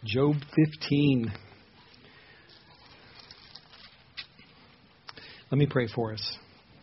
Job 15. Let me pray for us.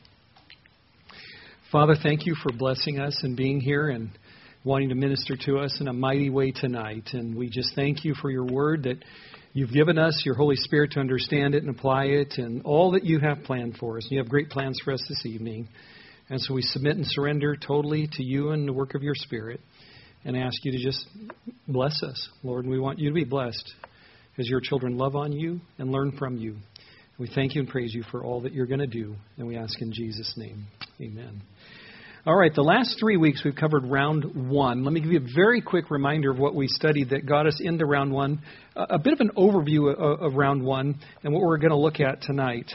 Father, thank you for blessing us and being here and wanting to minister to us in a mighty way tonight. And we just thank you for your word that you've given us, your Holy Spirit, to understand it and apply it and all that you have planned for us. You have great plans for us this evening. And so we submit and surrender totally to you and the work of your Spirit and ask you to just bless us, Lord. And we want you to be blessed as your children love on you and learn from you. We thank you and praise you for all that you're going to do. And we ask in Jesus' name. Amen. All right, the last 3 weeks we've covered round one. Let me give you a very quick reminder of what we studied that got us into round one, a bit of an overview of round one and what we're going to look at tonight.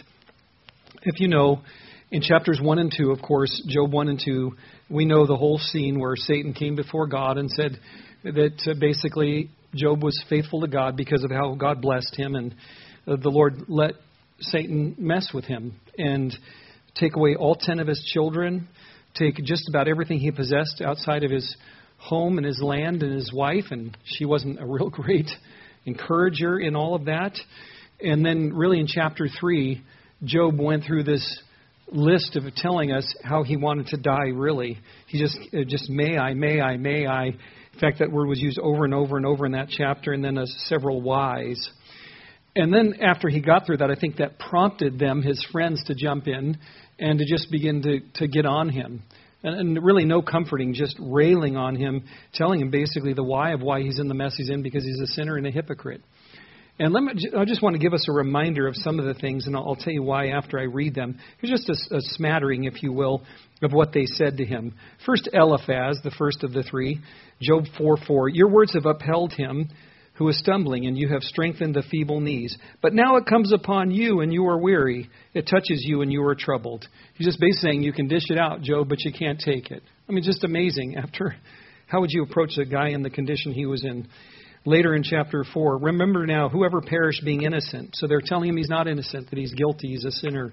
If you know, in chapters 1 and 2, of course, Job 1 and 2, we know the whole scene where Satan came before God and said that basically Job was faithful to God because of how God blessed him, and the Lord let Satan mess with him and take away all 10 of his children, take just about everything he possessed outside of his home and his land and his wife, and she wasn't a real great encourager in all of that. And then really in chapter 3, Job went through this list of telling us how he wanted to die, really. He just may I. In fact, that word was used over and over and over in that chapter, and then several whys. And then after he got through that, I think that prompted them, his friends, to jump in and to just begin to get on him. And really no comforting, just railing on him, telling him basically the why of why he's in the mess he's in, because he's a sinner and a hypocrite. And I just want to give us a reminder of some of the things, and I'll tell you why after I read them. Here's just a smattering, if you will, of what they said to him. First, Eliphaz, the first of the three, Job 4:4. Your words have upheld him who is stumbling, and you have strengthened the feeble knees. But now it comes upon you, and you are weary. It touches you, and you are troubled. He's just basically saying you can dish it out, Job, but you can't take it. I mean, just amazing. How would you approach a guy in the condition he was in? Later in chapter 4, remember now, whoever perished being innocent. So they're telling him he's not innocent, that he's guilty, he's a sinner.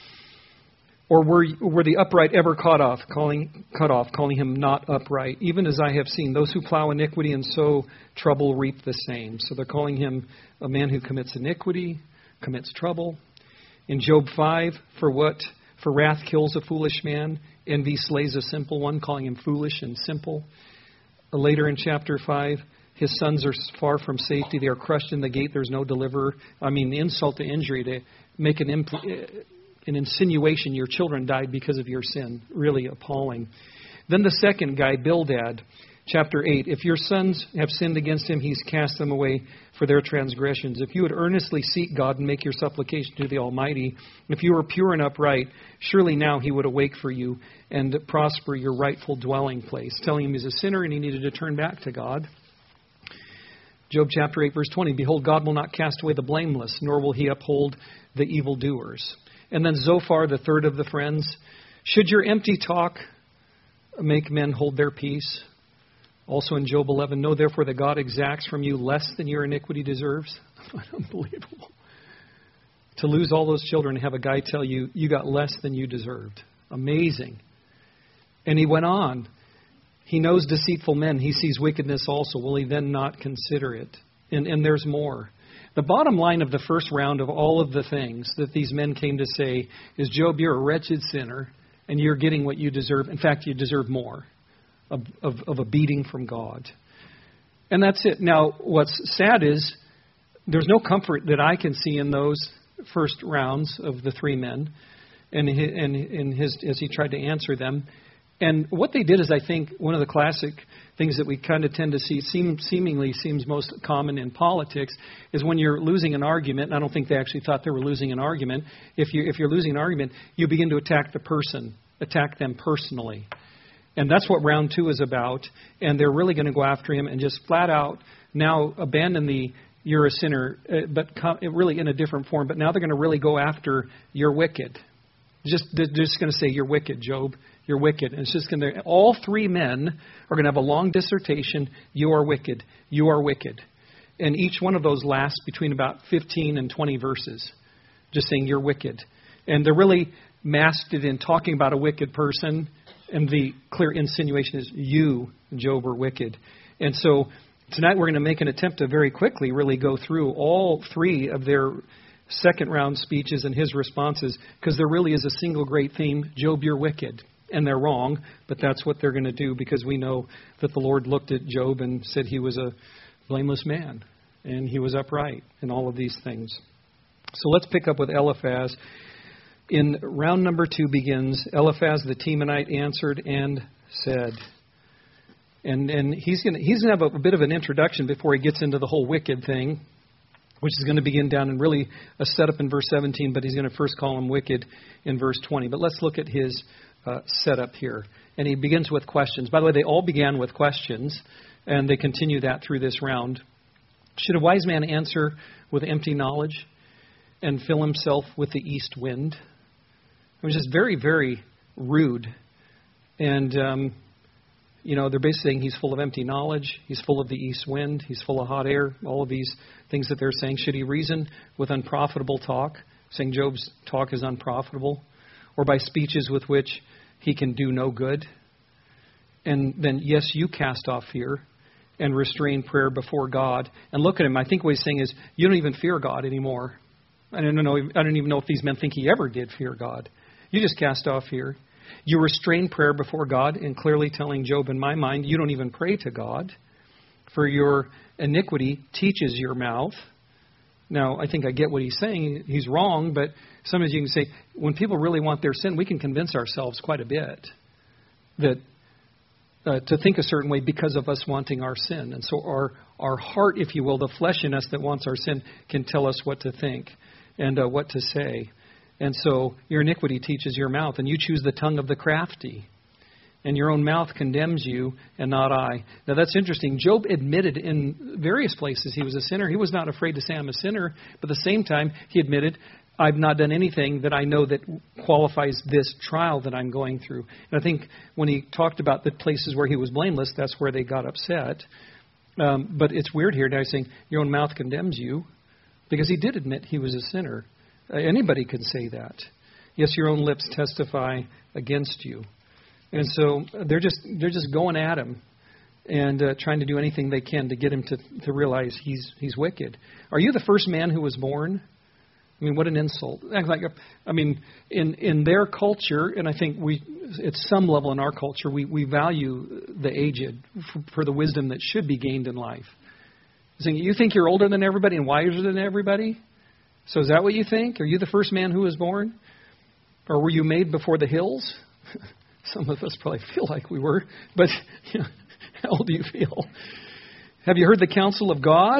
Or were the upright ever cut off, calling him not upright? Even as I have seen, those who plow iniquity and sow trouble reap the same. So they're calling him a man who commits iniquity, commits trouble. In Job 5, for wrath kills a foolish man, envy slays a simple one, calling him foolish and simple. Later in chapter 5, his sons are far from safety. They are crushed in the gate. There's no deliverer. I mean, the insult to injury, to make an insinuation your children died because of your sin. Really appalling. Then the second guy, Bildad, chapter 8. If your sons have sinned against him, he's cast them away for their transgressions. If you would earnestly seek God and make your supplication to the Almighty, if you were pure and upright, surely now he would awake for you and prosper your rightful dwelling place. Telling him he's a sinner and he needed to turn back to God. Job chapter 8, verse 20, behold, God will not cast away the blameless, nor will he uphold the evildoers. And then Zophar, the third of the friends, should your empty talk make men hold their peace? Also in Job 11, know therefore that God exacts from you less than your iniquity deserves. Unbelievable. To lose all those children and have a guy tell you, you got less than you deserved. Amazing. And he went on. He knows deceitful men. He sees wickedness also. Will he then not consider it? And there's more. The bottom line of the first round of all of the things that these men came to say is, Job, you're a wretched sinner, and you're getting what you deserve. In fact, you deserve more of a beating from God. And that's it. Now, what's sad is there's no comfort that I can see in those first rounds of the three men and as he tried to answer them. And what they did is, I think, one of the classic things that we kind of tend to see seemingly seems most common in politics is when you're losing an argument, and I don't think they actually thought they were losing an argument. If you're losing an argument, you begin to attack the person, attack them personally. And that's what round 2 is about. And they're really going to go after him and just flat out now abandon the you're a sinner, but really in a different form. But now they're going to really go after you're wicked. They're just going to say, you're wicked, Job. You're wicked. And it's just going to, all three men are going to have a long dissertation. You are wicked. You are wicked. And each one of those lasts between about 15 and 20 verses. Just saying you're wicked. And they're really masked it in talking about a wicked person. And the clear insinuation is you, Job, are wicked. And so Tonight we're going to make an attempt to very quickly really go through all three of their second round speeches and his responses, because there really is a single great theme: Job, you're wicked. And they're wrong, but that's what they're going to do, because we know that the Lord looked at Job and said he was a blameless man and he was upright in all of these things. So let's pick up with Eliphaz. In round number 2 begins, Eliphaz the Temanite answered and said. And he's going to have a bit of an introduction before he gets into the whole wicked thing, which is going to begin down in really a setup in verse 17, but he's going to first call him wicked in verse 20. But let's look at his setup here. And he begins with questions. By the way, they all began with questions, and they continue that through this round. Should a wise man answer with empty knowledge and fill himself with the east wind? It was just very, very rude. And, they're basically saying he's full of empty knowledge. He's full of the east wind. He's full of hot air. All of these things that they're saying. Should he reason with unprofitable talk, saying Job's talk is unprofitable, or by speeches with which he can do no good? And then, yes, you cast off fear and restrain prayer before God. And look at him. I think what he's saying is, you don't even fear God anymore. I don't even know if these men think he ever did fear God. You just cast off fear. You restrain prayer before God, and clearly telling Job, in my mind, you don't even pray to God, for your iniquity teaches your mouth. Now, I think I get what he's saying. He's wrong, but sometimes you can say, when people really want their sin, we can convince ourselves quite a bit that to think a certain way because of us wanting our sin. And so our heart, if you will, the flesh in us that wants our sin, can tell us what to think and what to say. And so your iniquity teaches your mouth, and you choose the tongue of the crafty. And your own mouth condemns you, and not I. Now that's interesting. Job admitted in various places he was a sinner. He was not afraid to say I'm a sinner, but at the same time he admitted, I've not done anything that I know that qualifies this trial that I'm going through. And I think when he talked about the places where he was blameless, that's where they got upset. But it's weird here now he's saying your own mouth condemns you, because he did admit he was a sinner. Anybody could say that. Yes, your own lips testify against you. And so they're just going at him and trying to do anything they can to get him to realize he's wicked. Are you the first man who was born? I mean, what an insult. In their culture, and I think at some level in our culture, we value the aged for the wisdom that should be gained in life. Saying, you think you're older than everybody and wiser than everybody? So is that what you think? Are you the first man who was born? Or were you made before the hills? Some of us probably feel like we were. But how old do you feel? Have you heard the counsel of God?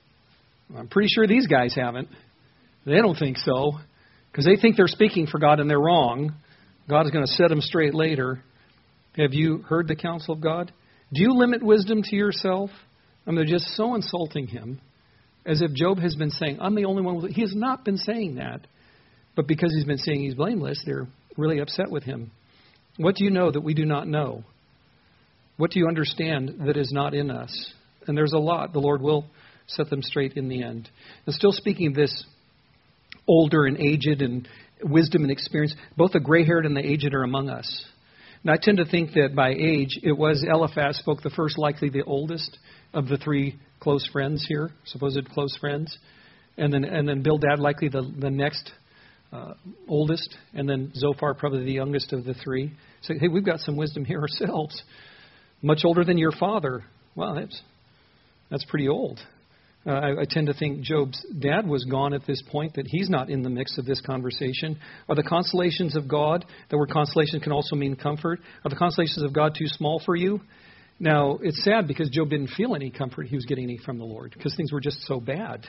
I'm pretty sure these guys haven't. They don't think so. Because they think they're speaking for God and they're wrong. God is going to set them straight later. Have you heard the counsel of God? Do you limit wisdom to yourself? They're just so insulting him. As if Job has been saying, I'm the only one. He has not been saying that. But because he's been saying he's blameless, they're really upset with him. What do you know that we do not know? What do you understand that is not in us? And there's a lot. The Lord will set them straight in the end. And still speaking of this older and aged and wisdom and experience, both the gray-haired and the aged are among us. And I tend to think that by age, it was Eliphaz spoke the first, likely the oldest of the three close friends here, supposed close friends. And then Bildad, likely the next oldest. And then Zophar, probably the youngest of the three. So, hey, we've got some wisdom here ourselves. Much older than your father. Well, that's pretty old. I tend to think Job's dad was gone at this point, that he's not in the mix of this conversation. Are the consolations of God, the word consolation can also mean comfort, are the consolations of God too small for you? Now, it's sad because Job didn't feel any comfort he was getting any from the Lord, because things were just so bad.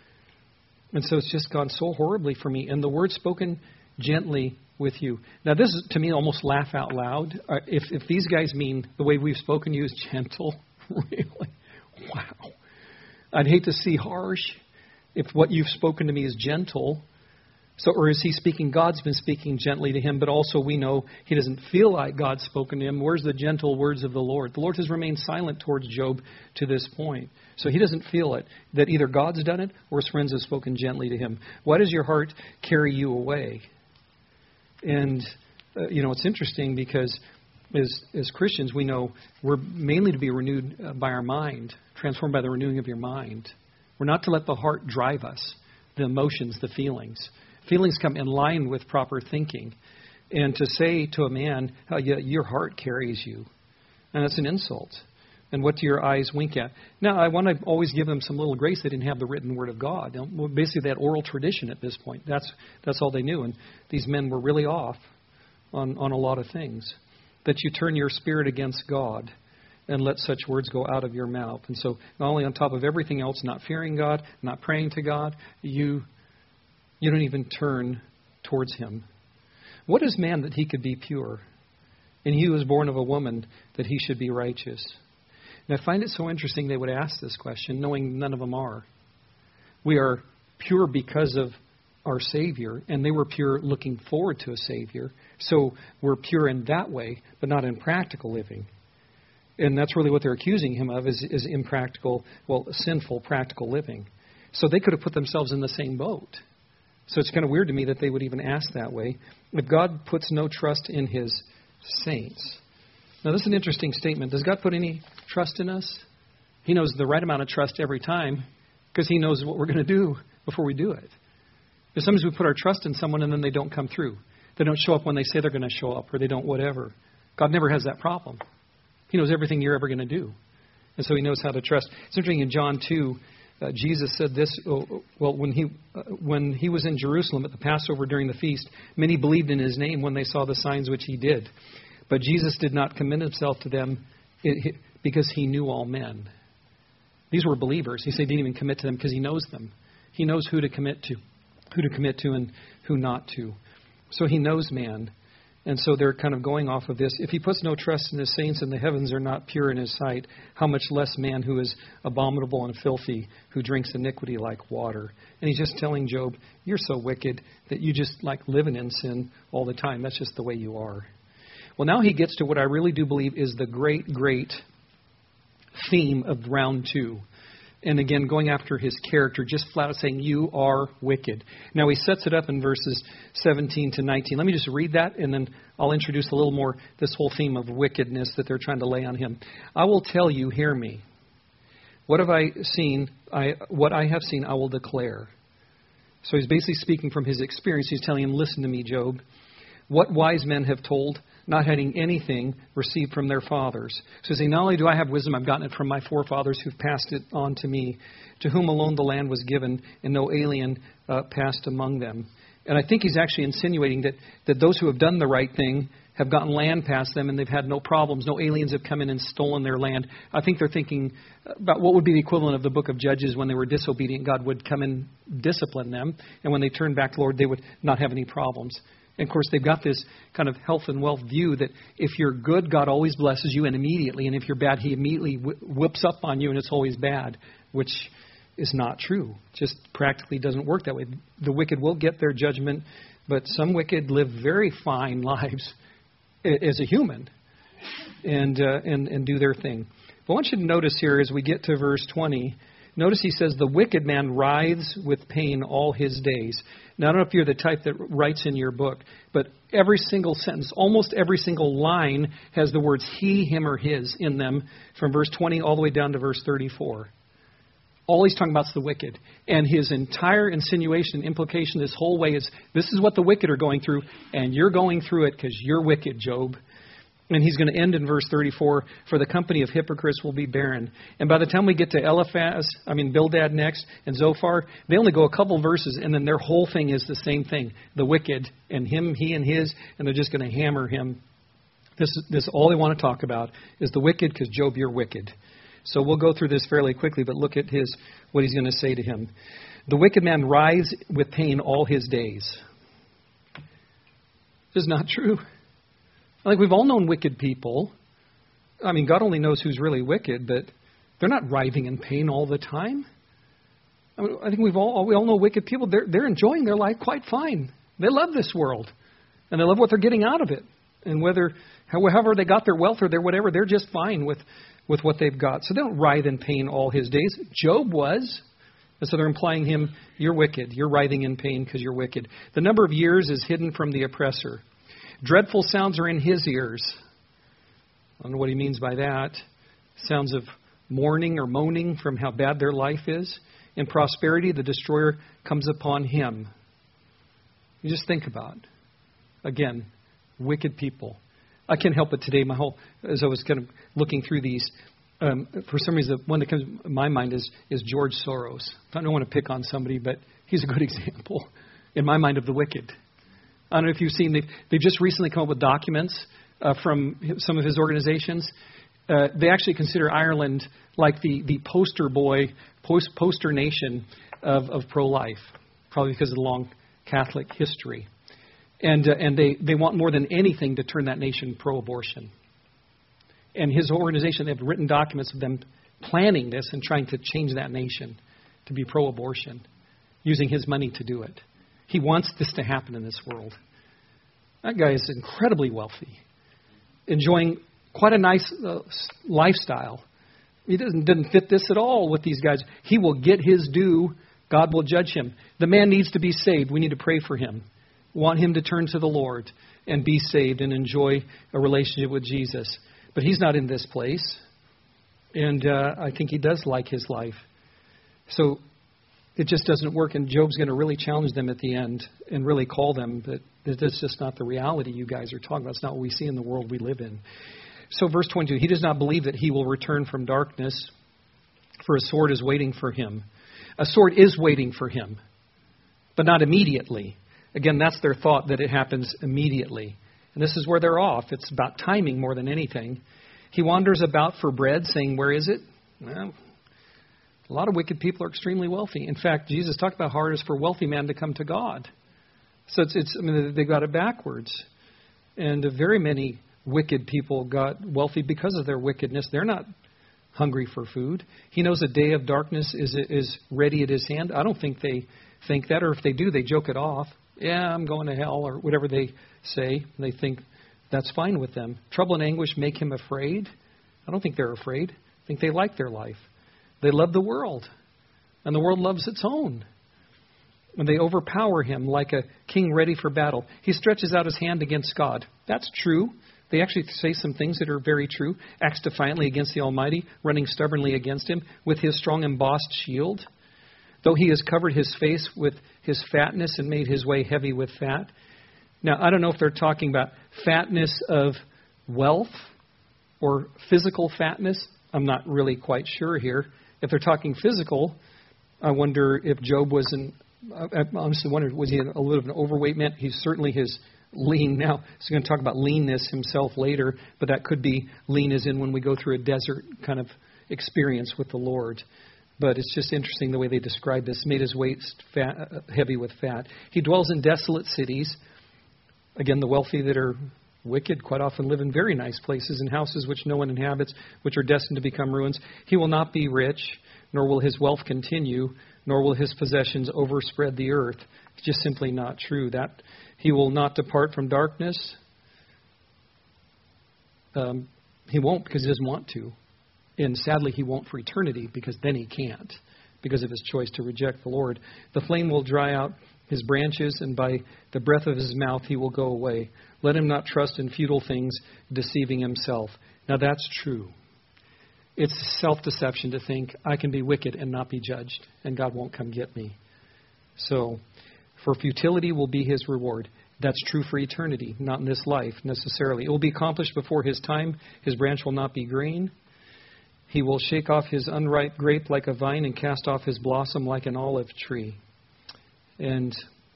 And so it's just gone so horribly for me. And the word spoken gently with you. Now, this is, to me, almost laugh out loud. If these guys mean the way we've spoken to you is gentle, really, wow. I'd hate to see harsh if what you've spoken to me is gentle. So, or is he speaking? God's been speaking gently to him, but also we know he doesn't feel like God's spoken to him. Where's the gentle words of the Lord? The Lord has remained silent towards Job to this point. So he doesn't feel it, that either God's done it or his friends have spoken gently to him. Why does your heart carry you away? And, it's interesting because as Christians, we know we're mainly to be renewed by our mind, transformed by the renewing of your mind. We're not to let the heart drive us, the emotions, the feelings. Feelings come in line with proper thinking. And to say to a man, oh, yeah, your heart carries you, and that's an insult. And what do your eyes wink at? Now, I want to always give them some little grace. They didn't have the written word of God. Basically, that oral tradition at this point. That's all they knew. And these men were really off on a lot of things. That you turn your spirit against God and let such words go out of your mouth. And so not only on top of everything else, not fearing God, not praying to God, you don't even turn towards Him. What is man that he could be pure? And he was born of a woman that he should be righteous. And I find it so interesting they would ask this question, knowing none of them are. We are pure because of our Savior, and they were pure looking forward to a Savior. So we're pure in that way, but not in practical living. And that's really what they're accusing him of, is impractical, sinful practical living. So they could have put themselves in the same boat. So it's kind of weird to me that they would even ask that way. If God puts no trust in His saints. Now, this is an interesting statement. Does God put any trust in us? He knows the right amount of trust every time because He knows what we're going to do before we do it. Because sometimes we put our trust in someone and then they don't come through. They don't show up when they say they're going to show up, or they don't whatever. God never has that problem. He knows everything you're ever going to do. And so He knows how to trust. It's interesting in John 2, Jesus said this, when he was in Jerusalem at the Passover during the feast, many believed in His name when they saw the signs which He did. But Jesus did not commend Himself to them because He knew all men. These were believers. He said He didn't even commit to them because He knows them. He knows who to commit to and who not to. So He knows man. And so they're kind of going off of this. If He puts no trust in His saints and the heavens are not pure in His sight, how much less man who is abominable and filthy, who drinks iniquity like water. And He's just telling Job, you're so wicked that you just like living in sin all the time. That's just the way you are. Well, now he gets to what I really do believe is the great, great theme of round 2. And again, going after his character, just flat out saying, you are wicked. Now, he sets it up in verses 17 to 19. Let me just read that, and then I'll introduce a little more this whole theme of wickedness that they're trying to lay on him. I will tell you, hear me. What have I seen? What I have seen, I will declare. So he's basically speaking from his experience. He's telling him, listen to me, Job. What wise men have told, not having anything received from their fathers. So saying, not only do I have wisdom, I've gotten it from my forefathers who've passed it on to me, to whom alone the land was given, and no alien passed among them. And I think he's actually insinuating that those who have done the right thing have gotten land past them, and they've had no problems. No aliens have come in and stolen their land. I think they're thinking about what would be the equivalent of the book of Judges when they were disobedient. God would come and discipline them, and when they turned back to the Lord, they would not have any problems. And of course, they've got this kind of health and wealth view that if you're good, God always blesses you and immediately. And if you're bad, He immediately whips up on you and it's always bad, which is not true. Just practically doesn't work that way. The wicked will get their judgment, but some wicked live very fine lives as a human and do their thing. But I want you to notice here as we get to verse 20, notice he says, the wicked man writhes with pain all his days. Now, I don't know if you're the type that writes in your book, but every single sentence, almost every single line has the words he, him, or his in them from verse 20 all the way down to verse 34. All he's talking about is the wicked. And his entire insinuation, implication this whole way is, this is what the wicked are going through, and you're going through it because you're wicked, Job. And he's going to end in verse 34, for the company of hypocrites will be barren. And by the time we get to Bildad next, and Zophar, they only go a couple verses, and then their whole thing is the same thing. The wicked, and him, he, and his, and they're just going to hammer him. This all they want to talk about is the wicked, because Job, you're wicked. So we'll go through this fairly quickly, but look at what he's going to say to him. The wicked man writhes with pain all his days. This is not true. Like, we've all known wicked people. I mean, God only knows who's really wicked, but they're not writhing in pain all the time. I think we all know wicked people. They're enjoying their life quite fine. They love this world, and they love what they're getting out of it. And however they got their wealth or their whatever, they're just fine with what they've got. So they don't writhe in pain all his days. Job was. And so they're implying him, you're wicked. You're writhing in pain because you're wicked. The number of years is hidden from the oppressor. Dreadful sounds are in his ears. I don't know what he means by that. Sounds of mourning or moaning from how bad their life is. In prosperity, the destroyer comes upon him. You just think about it. Again, wicked people. I can't help it today. As I was kind of looking through these, for some reason, the one that comes to my mind is George Soros. I don't want to pick on somebody, but he's a good example in my mind of the wicked. I don't know if you've seen, they've just recently come up with documents from some of his organizations. They actually consider Ireland like the poster poster nation of pro-life, probably because of the long Catholic history. And they want more than anything to turn that nation pro-abortion. And his organization, they have written documents of them planning this and trying to change that nation to be pro-abortion, using his money to do it. He wants this to happen in this world. That guy is incredibly wealthy, enjoying quite a nice lifestyle. He didn't fit this at all with these guys. He will get his due. God will judge him. The man needs to be saved. We need to pray for him. Want him to turn to the Lord and be saved and enjoy a relationship with Jesus. But he's not in this place. And I think he does like his life. So it just doesn't work. And Job's going to really challenge them at the end and really call them that that's just not the reality you guys are talking about. It's not what we see in the world we live in. So verse 22, he does not believe that he will return from darkness, for a sword is waiting for him. A sword is waiting for him, but not immediately. Again, that's their thought, that it happens immediately. And this is where they're off. It's about timing more than anything. He wanders about for bread, saying, where is it? Well, a lot of wicked people are extremely wealthy. In fact, Jesus talked about how hard it is for a wealthy man to come to God. So they got it backwards. And very many wicked people got wealthy because of their wickedness. They're not hungry for food. He knows a day of darkness is ready at his hand. I don't think they think that, or if they do, they joke it off. Yeah, I'm going to hell, or whatever they say. They think that's fine with them. Trouble and anguish make him afraid. I don't think they're afraid. I think they like their life. They love the world, and the world loves its own. And they overpower him like a king ready for battle. He stretches out his hand against God. That's true. They actually say some things that are very true. Acts defiantly against the Almighty, running stubbornly against him with his strong embossed shield. Though he has covered his face with his fatness and made his way heavy with fat. Now, I don't know if they're talking about fatness of wealth or physical fatness. I'm not really quite sure here. If they're talking physical, I wonder if Job was I honestly wondered, was he a little bit of an overweight man? He's certainly his lean. Now, he's going to talk about leanness himself later, but that could be lean as in when we go through a desert kind of experience with the Lord. But it's just interesting the way they describe this. Made his waist heavy with fat. He dwells in desolate cities. Again, the wealthy that are wicked quite often live in very nice places, in houses which no one inhabits, which are destined to become ruins. He will not be rich, nor will his wealth continue, nor will his possessions overspread the earth. It's just simply not true. That he will not depart from darkness. He won't, because he doesn't want to. And sadly, he won't for eternity, because then he can't, because of his choice to reject the Lord. The flame will dry out his branches, and by the breath of his mouth he will go away. Let him not trust in futile things, deceiving himself. Now that's true. It's self-deception to think I can be wicked and not be judged, and God won't come get me. So, for futility will be his reward. That's true for eternity, not in this life necessarily. It will be accomplished before his time. His branch will not be green. He will shake off his unripe grape like a vine and cast off his blossom like an olive tree. And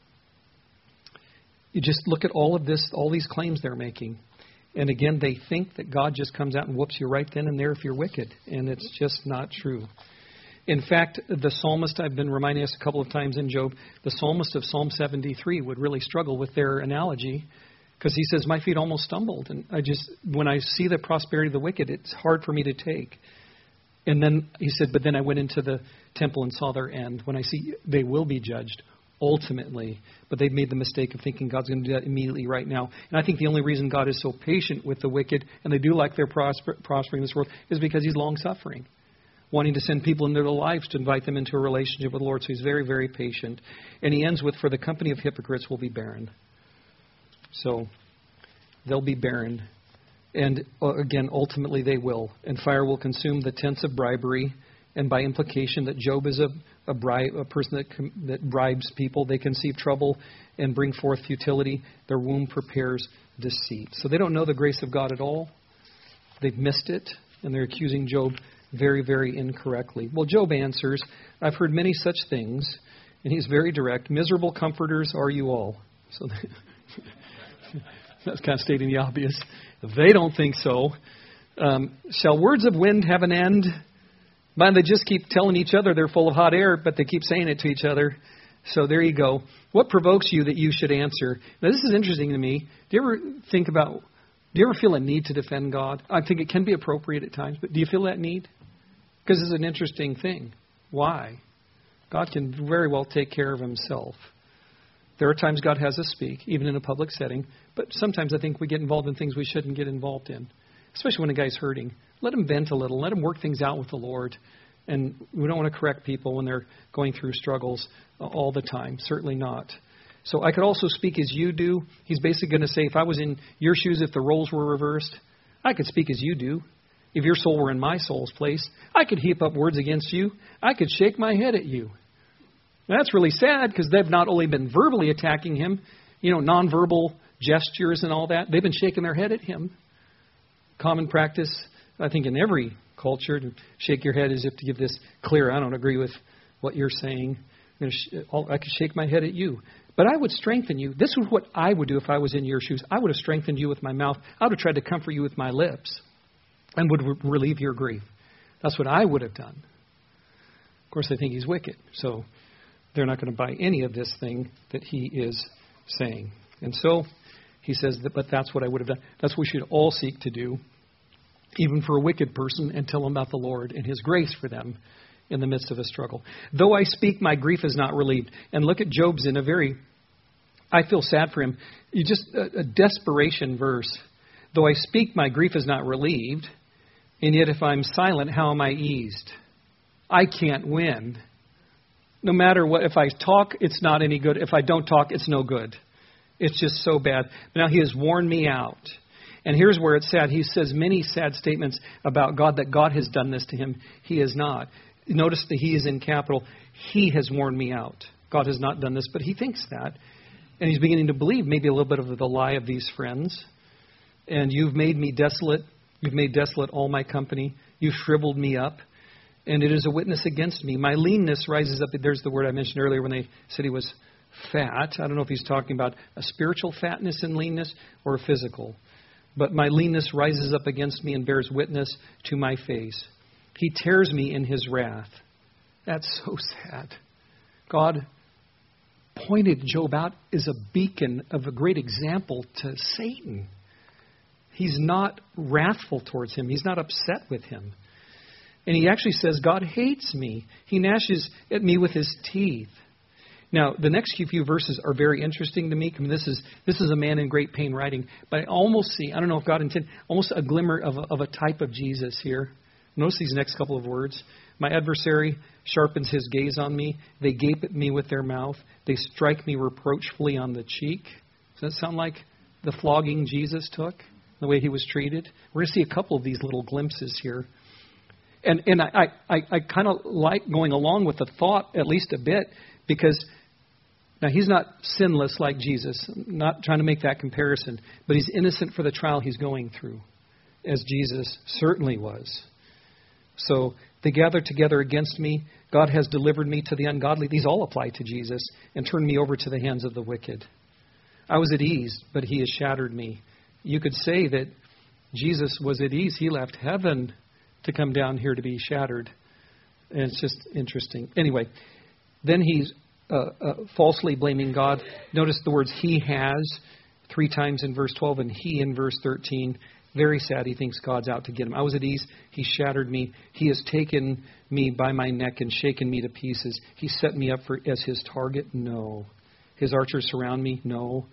you just look at all of this, all these claims they're making. And again, they think that God just comes out and whoops you right then and there if you're wicked. And it's just not true. In fact, the psalmist, I've been reminding us a couple of times in Job, the psalmist of Psalm 73 would really struggle with their analogy, because he says, my feet almost stumbled. And when I see the prosperity of the wicked, it's hard for me to take. And then he said, but then I went into the temple and saw their end. When I see they will be judged ultimately, but they've made the mistake of thinking God's going to do that immediately right now. And I think the only reason God is so patient with the wicked, and they do like they're prospering in this world, is because he's long-suffering, wanting to send people into their lives to invite them into a relationship with the Lord. So he's very, very patient. And he ends with, for the company of hypocrites will be barren. So they'll be barren. And again, ultimately they will. And fire will consume the tents of bribery. And by implication that Job is a person that bribes people. They conceive trouble and bring forth futility. Their womb prepares deceit. So they don't know the grace of God at all. They've missed it. And they're accusing Job very, very incorrectly. Well, Job answers, I've heard many such things. And he's very direct. Miserable comforters are you all. So that's kind of stating the obvious. They don't think so. Shall words of wind have an end? But they just keep telling each other they're full of hot air, but they keep saying it to each other. So there you go. What provokes you that you should answer? Now, this is interesting to me. Do you ever feel a need to defend God? I think it can be appropriate at times, but do you feel that need? Because it's an interesting thing. Why? God can very well take care of himself. There are times God has us speak, even in a public setting, but sometimes I think we get involved in things we shouldn't get involved in, especially when a guy's hurting. Let him vent a little. Let him work things out with the Lord. And we don't want to correct people when they're going through struggles all the time. Certainly not. So I could also speak as you do. He's basically going to say, if I was in your shoes, if the roles were reversed, I could speak as you do. If your soul were in my soul's place, I could heap up words against you. I could shake my head at you. Now, that's really sad because they've not only been verbally attacking him, nonverbal gestures and all that. They've been shaking their head at him. Common practice, I think, in every culture to shake your head as if to give this clear, I don't agree with what you're saying. I could shake my head at you. But I would strengthen you. This is what I would do if I was in your shoes. I would have strengthened you with my mouth. I would have tried to comfort you with my lips and would relieve your grief. That's what I would have done. Of course, they think he's wicked. So they're not going to buy any of this thing that he is saying. And so he says, but that's what I would have done. That's what we should all seek to do, even for a wicked person, and tell them about the Lord and his grace for them in the midst of a struggle. Though I speak, my grief is not relieved. And look at Job's in a very, I feel sad for him. A desperation verse. Though I speak, my grief is not relieved. And yet if I'm silent, how am I eased? I can't win. No matter what, if I talk, it's not any good. If I don't talk, it's no good. It's just so bad. But now he has worn me out. And here's where it's sad. He says many sad statements about God, that God has done this to him. He has not. Notice that he is in capital. He has worn me out. God has not done this, but he thinks that. And he's beginning to believe maybe a little bit of the lie of these friends. And you've made me desolate. You've made desolate all my company. You've shriveled me up. And it is a witness against me. My leanness rises up. There's the word I mentioned earlier when they said he was fat. I don't know if he's talking about a spiritual fatness and leanness or a physical. But my leanness rises up against me and bears witness to my face. He tears me in his wrath. That's so sad. God pointed Job out as a beacon of a great example to Satan. He's not wrathful towards him. He's not upset with him. And he actually says, God hates me. He gnashes at me with his teeth. Now, the next few verses are very interesting to me. I mean, this is a man in great pain writing. But I almost see, I don't know if God intended, almost a glimmer of a type of Jesus here. Notice these next couple of words. My adversary sharpens his gaze on me. They gape at me with their mouth. They strike me reproachfully on the cheek. Does that sound like the flogging Jesus took? The way he was treated? We're going to see a couple of these little glimpses here. And I kind of like going along with the thought at least a bit, because now he's not sinless like Jesus. I'm not trying to make that comparison, but he's innocent for the trial he's going through, as Jesus certainly was. So they gather together against me. God has delivered me to the ungodly. These all apply to Jesus, and turned me over to the hands of the wicked. I was at ease, but he has shattered me. You could say that Jesus was at ease. He left heaven to come down here to be shattered. And it's just interesting. Anyway, then he's falsely blaming God. Notice the words he has 3 times in verse 12 and he in verse 13. Very sad. He thinks God's out to get him. I was at ease. He shattered me. He has taken me by my neck and shaken me to pieces. He set me up as his target. No. His archers surround me. No.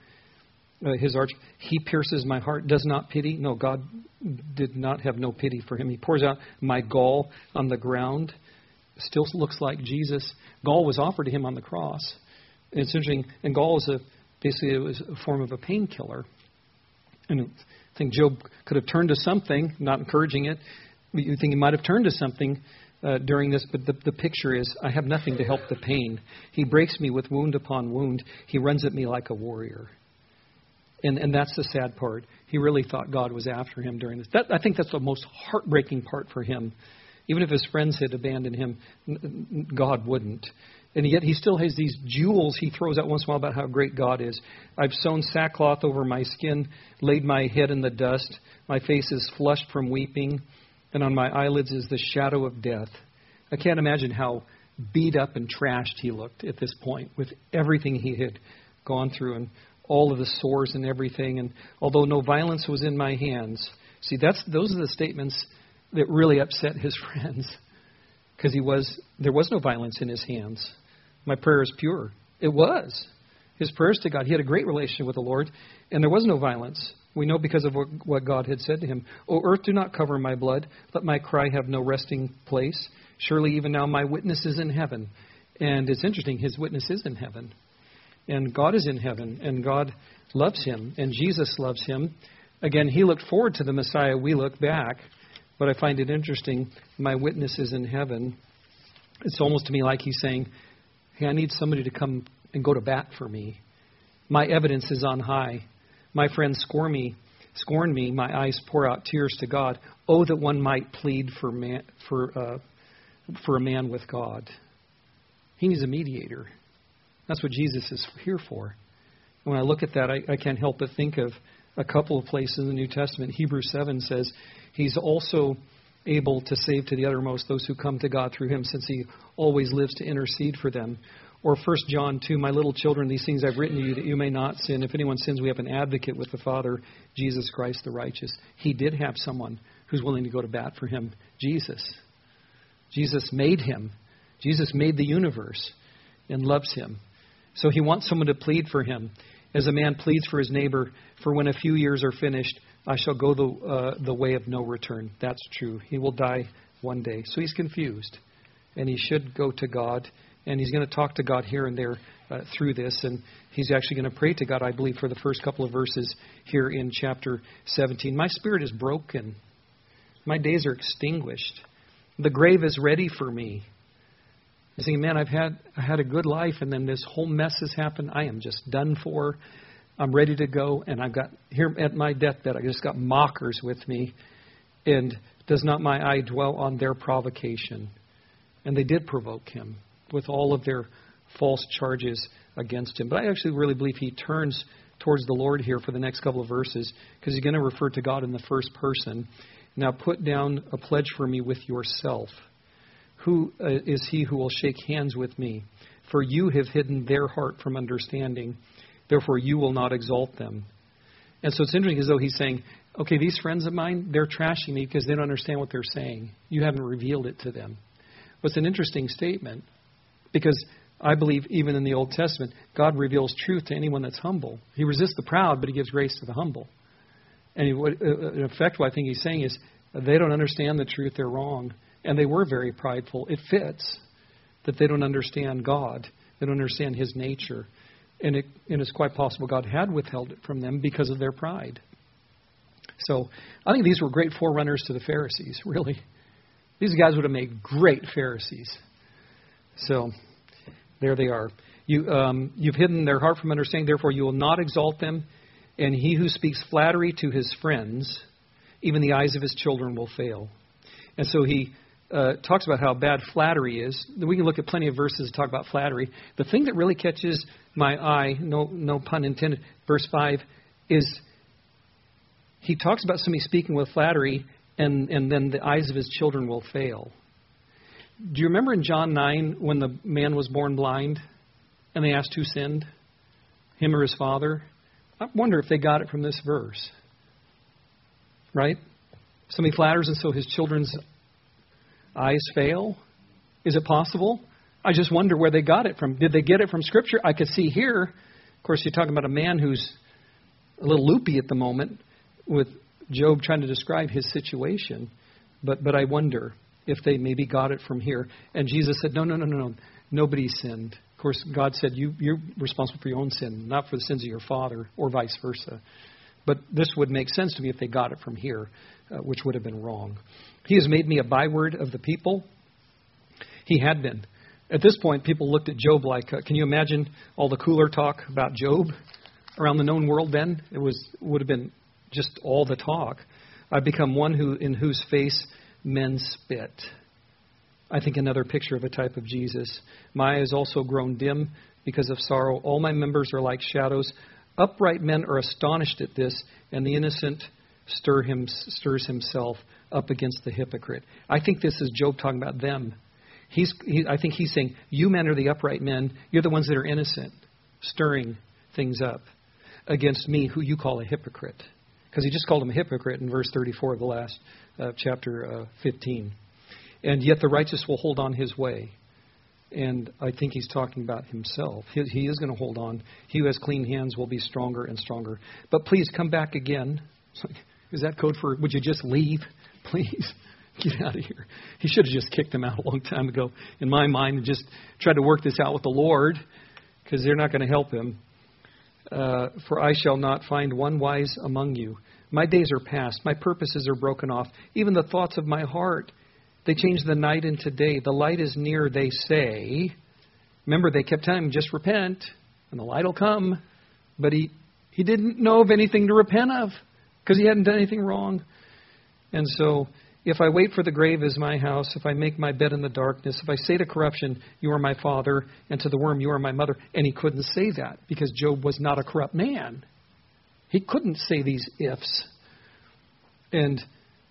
He pierces my heart, does not pity. No, God did not have no pity for him. He pours out my gall on the ground. Still looks like Jesus. Gall was offered to him on the cross. And it's interesting. And gall is basically it was a form of a painkiller. And I think Job could have turned to something, not encouraging it. You think he might have turned to something during this, but the picture is, I have nothing to help the pain. He breaks me with wound upon wound. He runs at me like a warrior. And that's the sad part. He really thought God was after him during this. I think that's the most heartbreaking part for him. Even if his friends had abandoned him, God wouldn't. And yet he still has these jewels he throws out once in a while about how great God is. I've sewn sackcloth over my skin, laid my head in the dust. My face is flushed from weeping, and on my eyelids is the shadow of death. I can't imagine how beat up and trashed he looked at this point with everything he had gone through and all of the sores and everything. And although no violence was in my hands. See, those are the statements that really upset his friends. Because there was no violence in his hands. My prayer is pure. It was. His prayers to God. He had a great relationship with the Lord, and there was no violence. We know because of what God had said to him. O earth, do not cover my blood. Let my cry have no resting place. Surely even now my witness is in heaven. And it's interesting, his witness is in heaven. And God is in heaven, and God loves him, and Jesus loves him. Again, he looked forward to the Messiah. We look back. But I find it interesting, my witness is in heaven. It's almost to me like he's saying, hey, I need somebody to come and go to bat for me. My evidence is on high. My friends scorn me. My eyes pour out tears to God. Oh, that one might plead for a man with God. He needs a mediator. That's what Jesus is here for. When I look at that, I can't help but think of a couple of places in the New Testament. Hebrews 7 says, he's also able to save to the uttermost those who come to God through him, since he always lives to intercede for them. Or 1 John 2, my little children, these things I've written to you that you may not sin. If anyone sins, we have an advocate with the Father, Jesus Christ the righteous. He did have someone who's willing to go to bat for him, Jesus. Jesus made him. Jesus made the universe and loves him. So he wants someone to plead for him. As a man pleads for his neighbor, for when a few years are finished, I shall go the way of no return. That's true. He will die one day. So he's confused. And he should go to God. And he's going to talk to God here and there through this. And he's actually going to pray to God, I believe, for the first couple of verses here in chapter 17. My spirit is broken. My days are extinguished. The grave is ready for me. You're saying, man, I had a good life, and then this whole mess has happened. I am just done for. I'm ready to go, and I've got, here at my deathbed, I just got mockers with me. And does not my eye dwell on their provocation? And they did provoke him with all of their false charges against him. But I actually really believe he turns towards the Lord here for the next couple of verses, because he's going to refer to God in the first person. Now put down a pledge for me with yourself. Who is he who will shake hands with me? For you have hidden their heart from understanding. Therefore you will not exalt them. And so it's interesting as though he's saying, okay, these friends of mine, they're trashing me because they don't understand what they're saying. You haven't revealed it to them. But it's an interesting statement, because I believe even in the Old Testament, God reveals truth to anyone that's humble. He resists the proud, but he gives grace to the humble. And in effect, what I think he's saying is they don't understand the truth. They're wrong. And they were very prideful. It fits that they don't understand God. They don't understand his nature. And it's quite possible God had withheld it from them because of their pride. So I think these were great forerunners to the Pharisees, really. These guys would have made great Pharisees. So there they are. You've hidden their heart from understanding, therefore you will not exalt them. And he who speaks flattery to his friends, even the eyes of his children will fail. And so he talks about how bad flattery is. We can look at plenty of verses to talk about flattery. The thing that really catches my eye, no pun intended, verse 5, is he talks about somebody speaking with flattery, and then the eyes of his children will fail. Do you remember in John 9 when the man was born blind and they asked who sinned, him or his father? I wonder if they got it from this verse. Right? Somebody flatters and so his children's eyes fail? Is it possible? I just wonder where they got it from. Did they get it from Scripture? I could see here. Of course, you're talking about a man who's a little loopy at the moment with Job trying to describe his situation. But I wonder if they maybe got it from here. And Jesus said, no. Nobody sinned. Of course, God said, you're responsible for your own sin, not for the sins of your father, or vice versa. But this would make sense to me if they got it from here, which would have been wrong. He has made me a byword of the people. He had been. At this point, people looked at Job like, can you imagine all the cooler talk about Job around the known world then? It would have been just all the talk. I've become one in whose face men spit. I think another picture of a type of Jesus. My eye has also grown dim because of sorrow. All my members are like shadows. Upright men are astonished at this, and the innocent stirs himself up against the hypocrite. I think this is Job talking about them. I think he's saying, you men are the upright men. You're the ones that are innocent, stirring things up against me, who you call a hypocrite. Because he just called him a hypocrite in verse 34 of the last chapter 15. And yet the righteous will hold on his way. And I think he's talking about himself. He is going to hold on. He who has clean hands will be stronger and stronger. But please come back again. Is that code for, would you just leave? Please. Get out of here. He should have just kicked them out a long time ago, in my mind, and just tried to work this out with the Lord, because they're not going to help him. For I shall not find one wise among you. My days are past. My purposes are broken off. Even the thoughts of my heart, they change the night into day. The light is near, they say. Remember, they kept telling him, just repent, and the light will come. But he didn't know of anything to repent of, because he hadn't done anything wrong. And so, if I wait for the grave as my house, if I make my bed in the darkness, if I say to corruption, you are my father, and to the worm, you are my mother. And he couldn't say that because Job was not a corrupt man. He couldn't say these ifs. And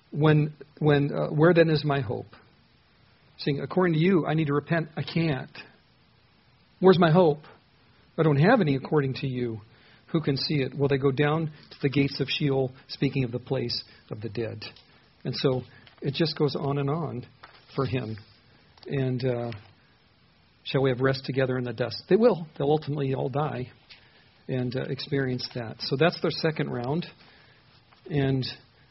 where then is my hope? Saying, according to you, I need to repent. I can't. Where's my hope? I don't have any according to you. Who can see it? Will they go down to the gates of Sheol, speaking of the place of the dead? And so it just goes on for him. And shall we have rest together in the dust? They will. They'll ultimately all die and experience that. So that's their second round. And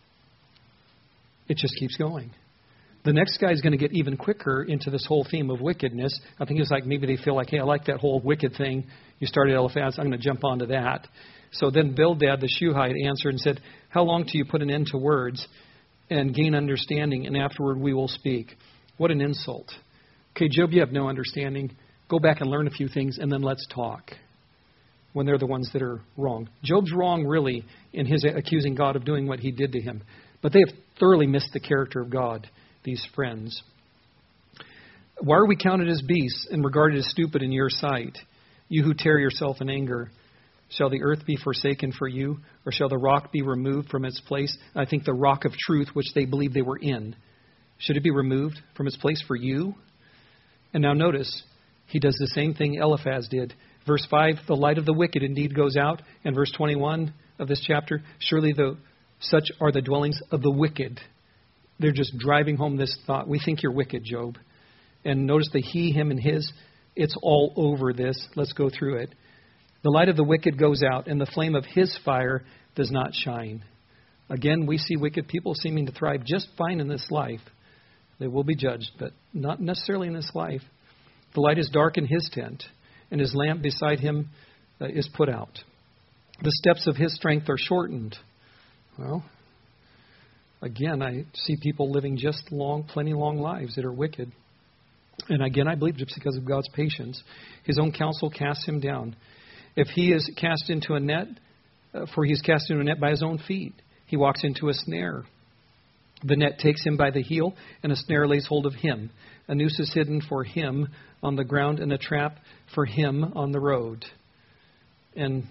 it just keeps going. The next guy is going to get even quicker into this whole theme of wickedness. I think it's like maybe they feel like, hey, I like that whole wicked thing. You started Eliphaz. I'm going to jump onto that. So then Bildad the Shuhite answered and said, how long till you put an end to words and gain understanding, and afterward we will speak? What an insult. Okay, Job, you have no understanding. Go back and learn a few things, and then let's talk. When they're the ones that are wrong. Job's wrong, really, in his accusing God of doing what he did to him. But they have thoroughly missed the character of God, these friends. Why are we counted as beasts and regarded as stupid in your sight? You who tear yourself in anger. Shall the earth be forsaken for you, or shall the rock be removed from its place? I think the rock of truth, which they believed they were in, should it be removed from its place for you? And now notice, he does the same thing Eliphaz did. Verse 5, the light of the wicked indeed goes out. And verse 21 of this chapter, surely such are the dwellings of the wicked. They're just driving home this thought. We think you're wicked, Job. And notice the he, him, and his. It's all over this. Let's go through it. The light of the wicked goes out, and the flame of his fire does not shine. Again, we see wicked people seeming to thrive just fine in this life. They will be judged, but not necessarily in this life. The light is dark in his tent, and his lamp beside him is put out. The steps of his strength are shortened. Well, again, I see people living just plenty long lives that are wicked. And again, I believe it's because of God's patience. His own counsel casts him down. If he is cast into a net, for he is cast into a net by his own feet, he walks into a snare. The net takes him by the heel, and a snare lays hold of him. A noose is hidden for him on the ground, and a trap for him on the road. And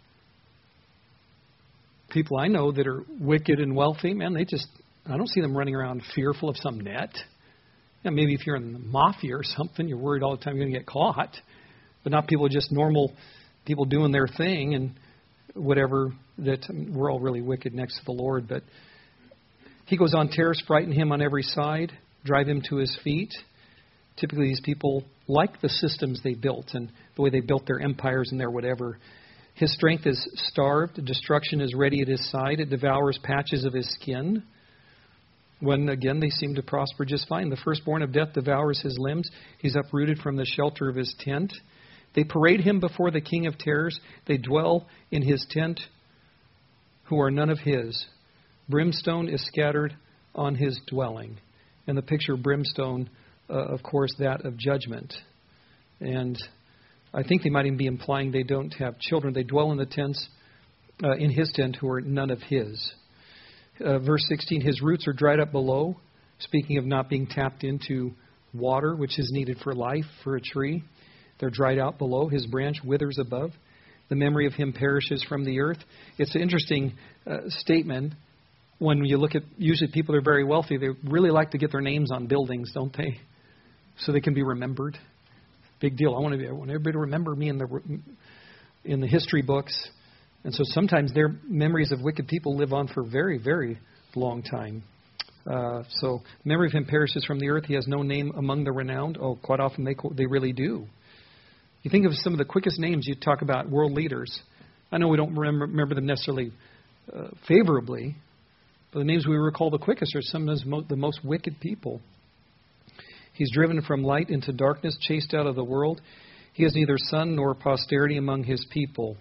people I know that are wicked and wealthy, man, I don't see them running around fearful of some net. Yeah, maybe if you're in the mafia or something, you're worried all the time you're going to get caught. But not people, just normal people doing their thing and whatever. We're all really wicked next to the Lord. But he goes on, terrors frighten him on every side, drive him to his feet. Typically these people like the systems they built and the way they built their empires and their whatever. His strength is starved. Destruction is ready at his side. It devours patches of his skin. When, again, they seem to prosper just fine. The firstborn of death devours his limbs. He's uprooted from the shelter of his tent. They parade him before the king of terrors. They dwell in his tent who are none of his. Brimstone is scattered on his dwelling. And the picture of brimstone, of course, that of judgment. And I think they might even be implying they don't have children. They dwell in the tents, in his tent, who are none of his. Verse 16, his roots are dried up below. Speaking of not being tapped into water, which is needed for life for a tree. They're dried out below. His branch withers above. The memory of him perishes from the earth. It's an interesting statement. When you look at, usually people that are very wealthy, they really like to get their names on buildings, don't they? So they can be remembered. Big deal. I want everybody to remember me in the history books. And so sometimes their memories of wicked people live on for a very, very long time. So memory of him perishes from the earth. He has no name among the renowned. Oh, quite often they really do. You think of some of the quickest names you talk about world leaders. I know we don't remember them necessarily favorably, but the names we recall the quickest are sometimes the most wicked people. He's driven from light into darkness, chased out of the world. He has neither son nor posterity among his people.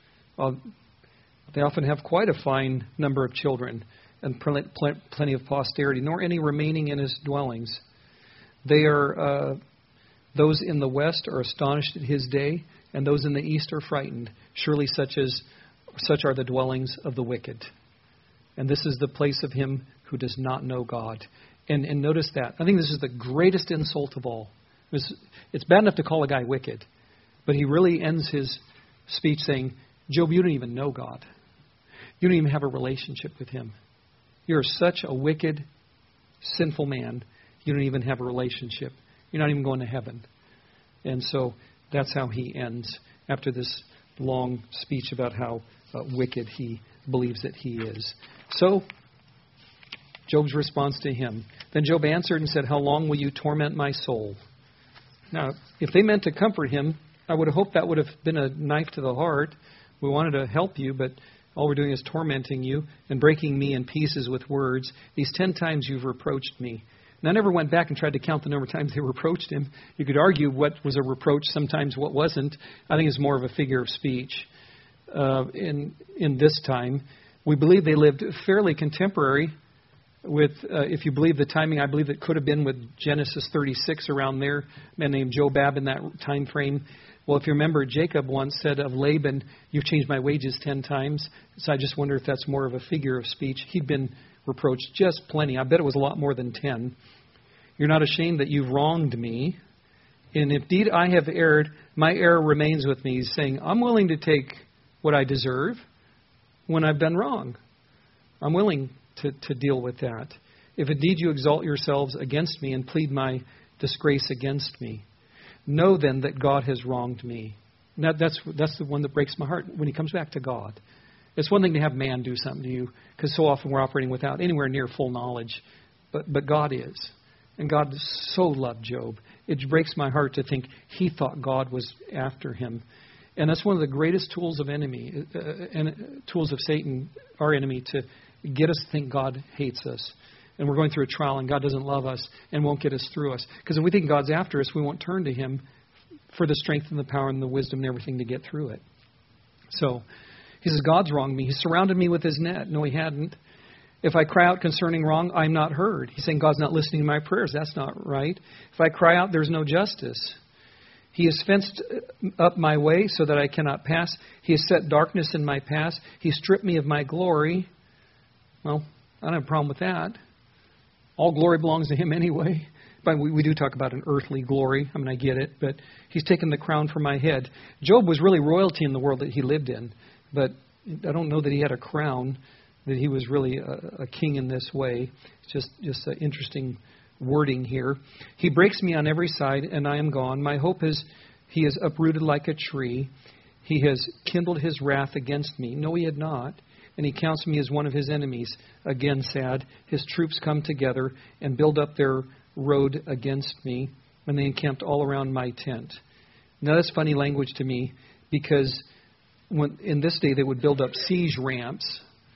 They often have quite a fine number of children and plenty of posterity, nor any remaining in his dwellings. They are those in the west are astonished at his day, and those in the east are frightened. Surely such are the dwellings of the wicked. And this is the place of him who does not know God. And notice that. I think this is the greatest insult of all. It's bad enough to call a guy wicked, but he really ends his speech saying, Job, you don't even know God. You don't even have a relationship with him. You're such a wicked, sinful man, you don't even have a relationship. You're not even going to heaven. And so that's how he ends after this long speech about how wicked he believes that he is. So, Job's response to him. Then Job answered and said, how long will you torment my soul? Now, if they meant to comfort him, I would have hoped that would have been a knife to the heart. We wanted to help you, but all we're doing is tormenting you and breaking me in pieces with words. These 10 times you've reproached me. And I never went back and tried to count the number of times they reproached him. You could argue what was a reproach, sometimes what wasn't. I think it's more of a figure of speech. In this time, we believe they lived fairly contemporary with, if you believe the timing, I believe it could have been with Genesis 36 around there, a man named Jobab in that time frame. Well, if you remember, Jacob once said of Laban, you've changed my wages 10 times. So I just wonder if that's more of a figure of speech. He'd been reproached just plenty. I bet it was a lot more than 10. You're not ashamed that you've wronged me. And if indeed I have erred, my error remains with me. He's saying, I'm willing to take what I deserve when I've done wrong. I'm willing to deal with that. If indeed you exalt yourselves against me and plead my disgrace against me, know then that God has wronged me. That's the one that breaks my heart when he comes back to God. It's one thing to have man do something to you, because so often we're operating without anywhere near full knowledge. But God is. And God so loved Job. It breaks my heart to think he thought God was after him. And that's one of the greatest tools of tools of Satan, our enemy, to get us to think God hates us. And we're going through a trial and God doesn't love us and won't get us through us. Because if we think God's after us, we won't turn to him for the strength and the power and the wisdom and everything to get through it. So he says, God's wronged me. He surrounded me with his net. No, he hadn't. If I cry out concerning wrong, I'm not heard. He's saying God's not listening to my prayers. That's not right. If I cry out, there's no justice. He has fenced up my way so that I cannot pass. He has set darkness in my path. He stripped me of my glory. Well, I don't have a problem with that. All glory belongs to him anyway. But we do talk about an earthly glory. I mean, I get it. But he's taken the crown from my head. Job was really royalty in the world that he lived in. But I don't know that he had a crown, that he was really a king in this way. It's just an interesting wording here. He breaks me on every side, and I am gone. My hope is he is uprooted like a tree. He has kindled his wrath against me. No, he had not. And he counts me as one of his enemies. Again, sad. His troops come together and build up their road against me, and they encamped all around my tent. Now, that's funny language to me, because in this day they would build up siege ramps,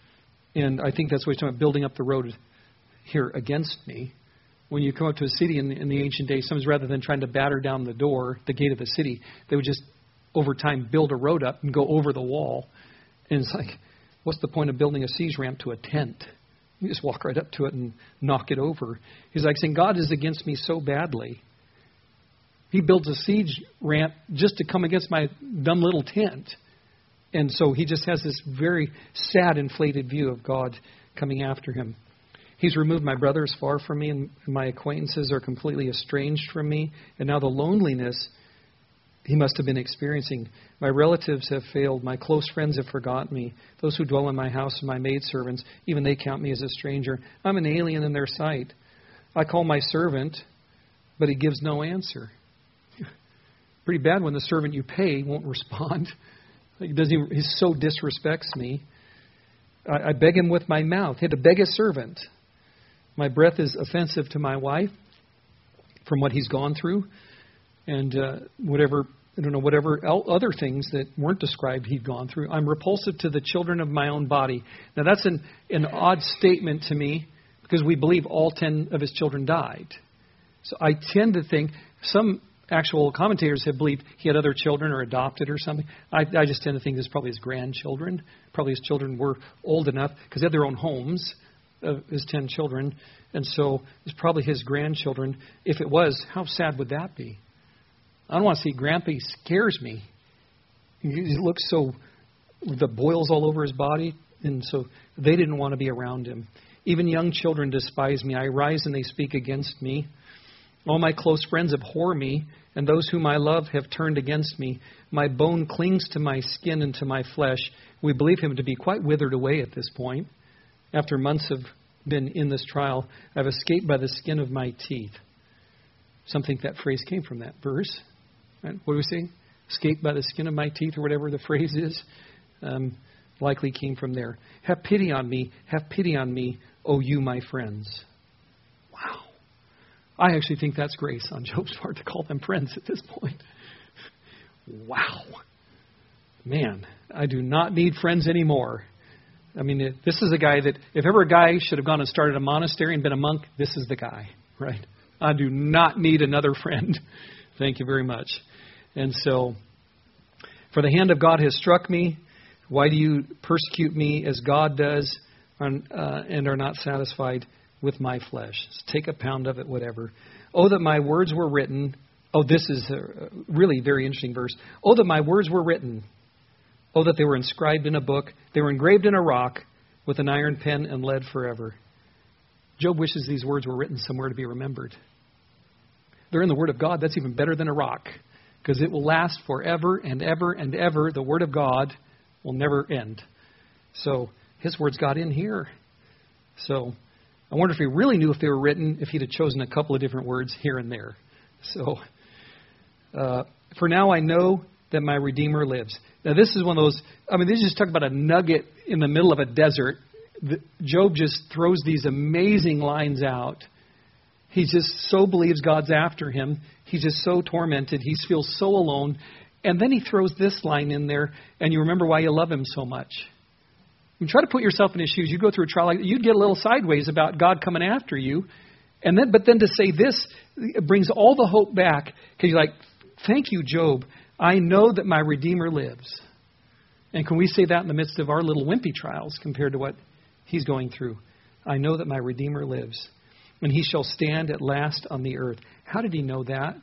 and I think that's what he's talking about, building up the road here against me. When you come up to a city in the ancient days, sometimes rather than trying to batter down the door, the gate of the city, they would just, over time, build a road up and go over the wall. And it's like, What's the point of building a siege ramp to a tent? You just walk right up to it and knock it over. He's like saying, God is against me so badly. He builds a siege ramp just to come against my dumb little tent. And so he just has this very sad, inflated view of God coming after him. He's removed my brothers far from me, and my acquaintances are completely estranged from me. And now the loneliness he must have been experiencing. My relatives have failed. My close friends have forgotten me. Those who dwell in my house and my maidservants, even they count me as a stranger. I'm an alien in their sight. I call my servant, but he gives no answer. Pretty bad when the servant you pay won't respond. He so disrespects me. I beg him with my mouth. I had to beg a servant. My breath is offensive to my wife from what he's gone through. And whatever other things that weren't described he'd gone through. I'm repulsive to the children of my own body. Now that's an odd statement to me because we believe all 10 of his children died. So I tend to think some actual commentators have believed he had other children or adopted or something. I just tend to think this is probably his grandchildren. Probably his children were old enough because they had their own homes, his 10 children. And so it's probably his grandchildren. If it was, how sad would that be? I don't want to see Grandpa. He scares me. He looks so, the boils all over his body. And so they didn't want to be around him. Even young children despise me. I rise and they speak against me. All my close friends abhor me, and those whom I love have turned against me. My bone clings to my skin and to my flesh. We believe him to be quite withered away at this point. After months have been in this trial, I've escaped by the skin of my teeth. Some think that phrase came from that verse. Right? What are we saying? Escape by the skin of my teeth, or whatever the phrase is. Likely came from there. Have pity on me. Have pity on me, O you, my friends. Wow. I actually think that's grace on Job's part to call them friends at this point. Wow. Man, I do not need friends anymore. I mean, this is a guy that, if ever a guy should have gone and started a monastery and been a monk, this is the guy, right? I do not need another friend. Thank you very much. And so, for the hand of God has struck me. Why do you persecute me as God does and are not satisfied with my flesh? Take a pound of it, whatever. Oh, that my words were written. Oh, this is a really very interesting verse. Oh, that my words were written. Oh, that they were inscribed in a book. They were engraved in a rock with an iron pen and lead forever. Job wishes these words were written somewhere to be remembered. They're in the Word of God. That's even better than a rock because it will last forever and ever and ever. The Word of God will never end. So his words got in here. So I wonder if he really knew if they were written, if he'd have chosen a couple of different words here and there. So for now I know that my Redeemer lives. Now this is one of those, they just talk about a nugget in the middle of a desert. Job just throws these amazing lines out. He just so believes God's after him. He's just so tormented. He feels so alone. And then he throws this line in there, and you remember why you love him so much. Try to put yourself in his shoes. You go through a trial like that, you'd get a little sideways about God coming after you. But then to say this, it brings all the hope back. Because you're like, thank you, Job. I know that my Redeemer lives. And can we say that in the midst of our little wimpy trials compared to what he's going through? I know that my Redeemer lives. And he shall stand at last on the earth. How did he know that?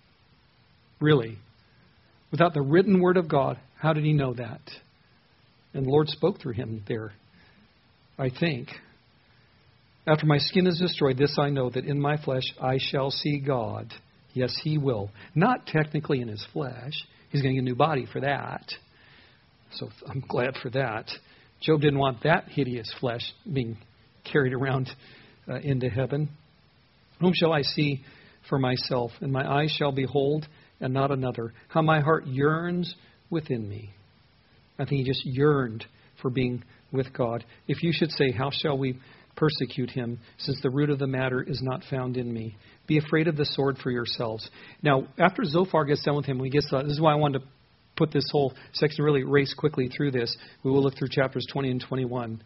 Really? Without the written word of God, how did he know that? And the Lord spoke through him there, I think. After my skin is destroyed, this I know, that in my flesh I shall see God. Yes, he will. Not technically in his flesh. He's going to get a new body for that. So I'm glad for that. Job didn't want that hideous flesh being carried around into heaven. Whom shall I see for myself? And my eyes shall behold, and not another. How my heart yearns within me. I think he just yearned for being with God. If you should say, how shall we persecute him, since the root of the matter is not found in me? Be afraid of the sword for yourselves. Now, after Zophar gets done with him, this is why I wanted to put this whole section, really race quickly through this. We will look through chapters 20 and 21.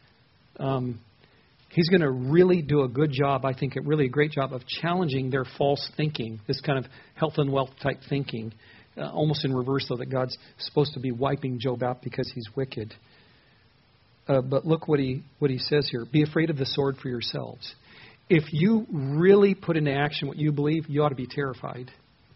He's going to really do a good job, I think, a great job of challenging their false thinking, this kind of health and wealth type thinking, almost in reverse, though, that God's supposed to be wiping Job out because he's wicked. But look what he says here. Be afraid of the sword for yourselves. If you really put into action what you believe, you ought to be terrified.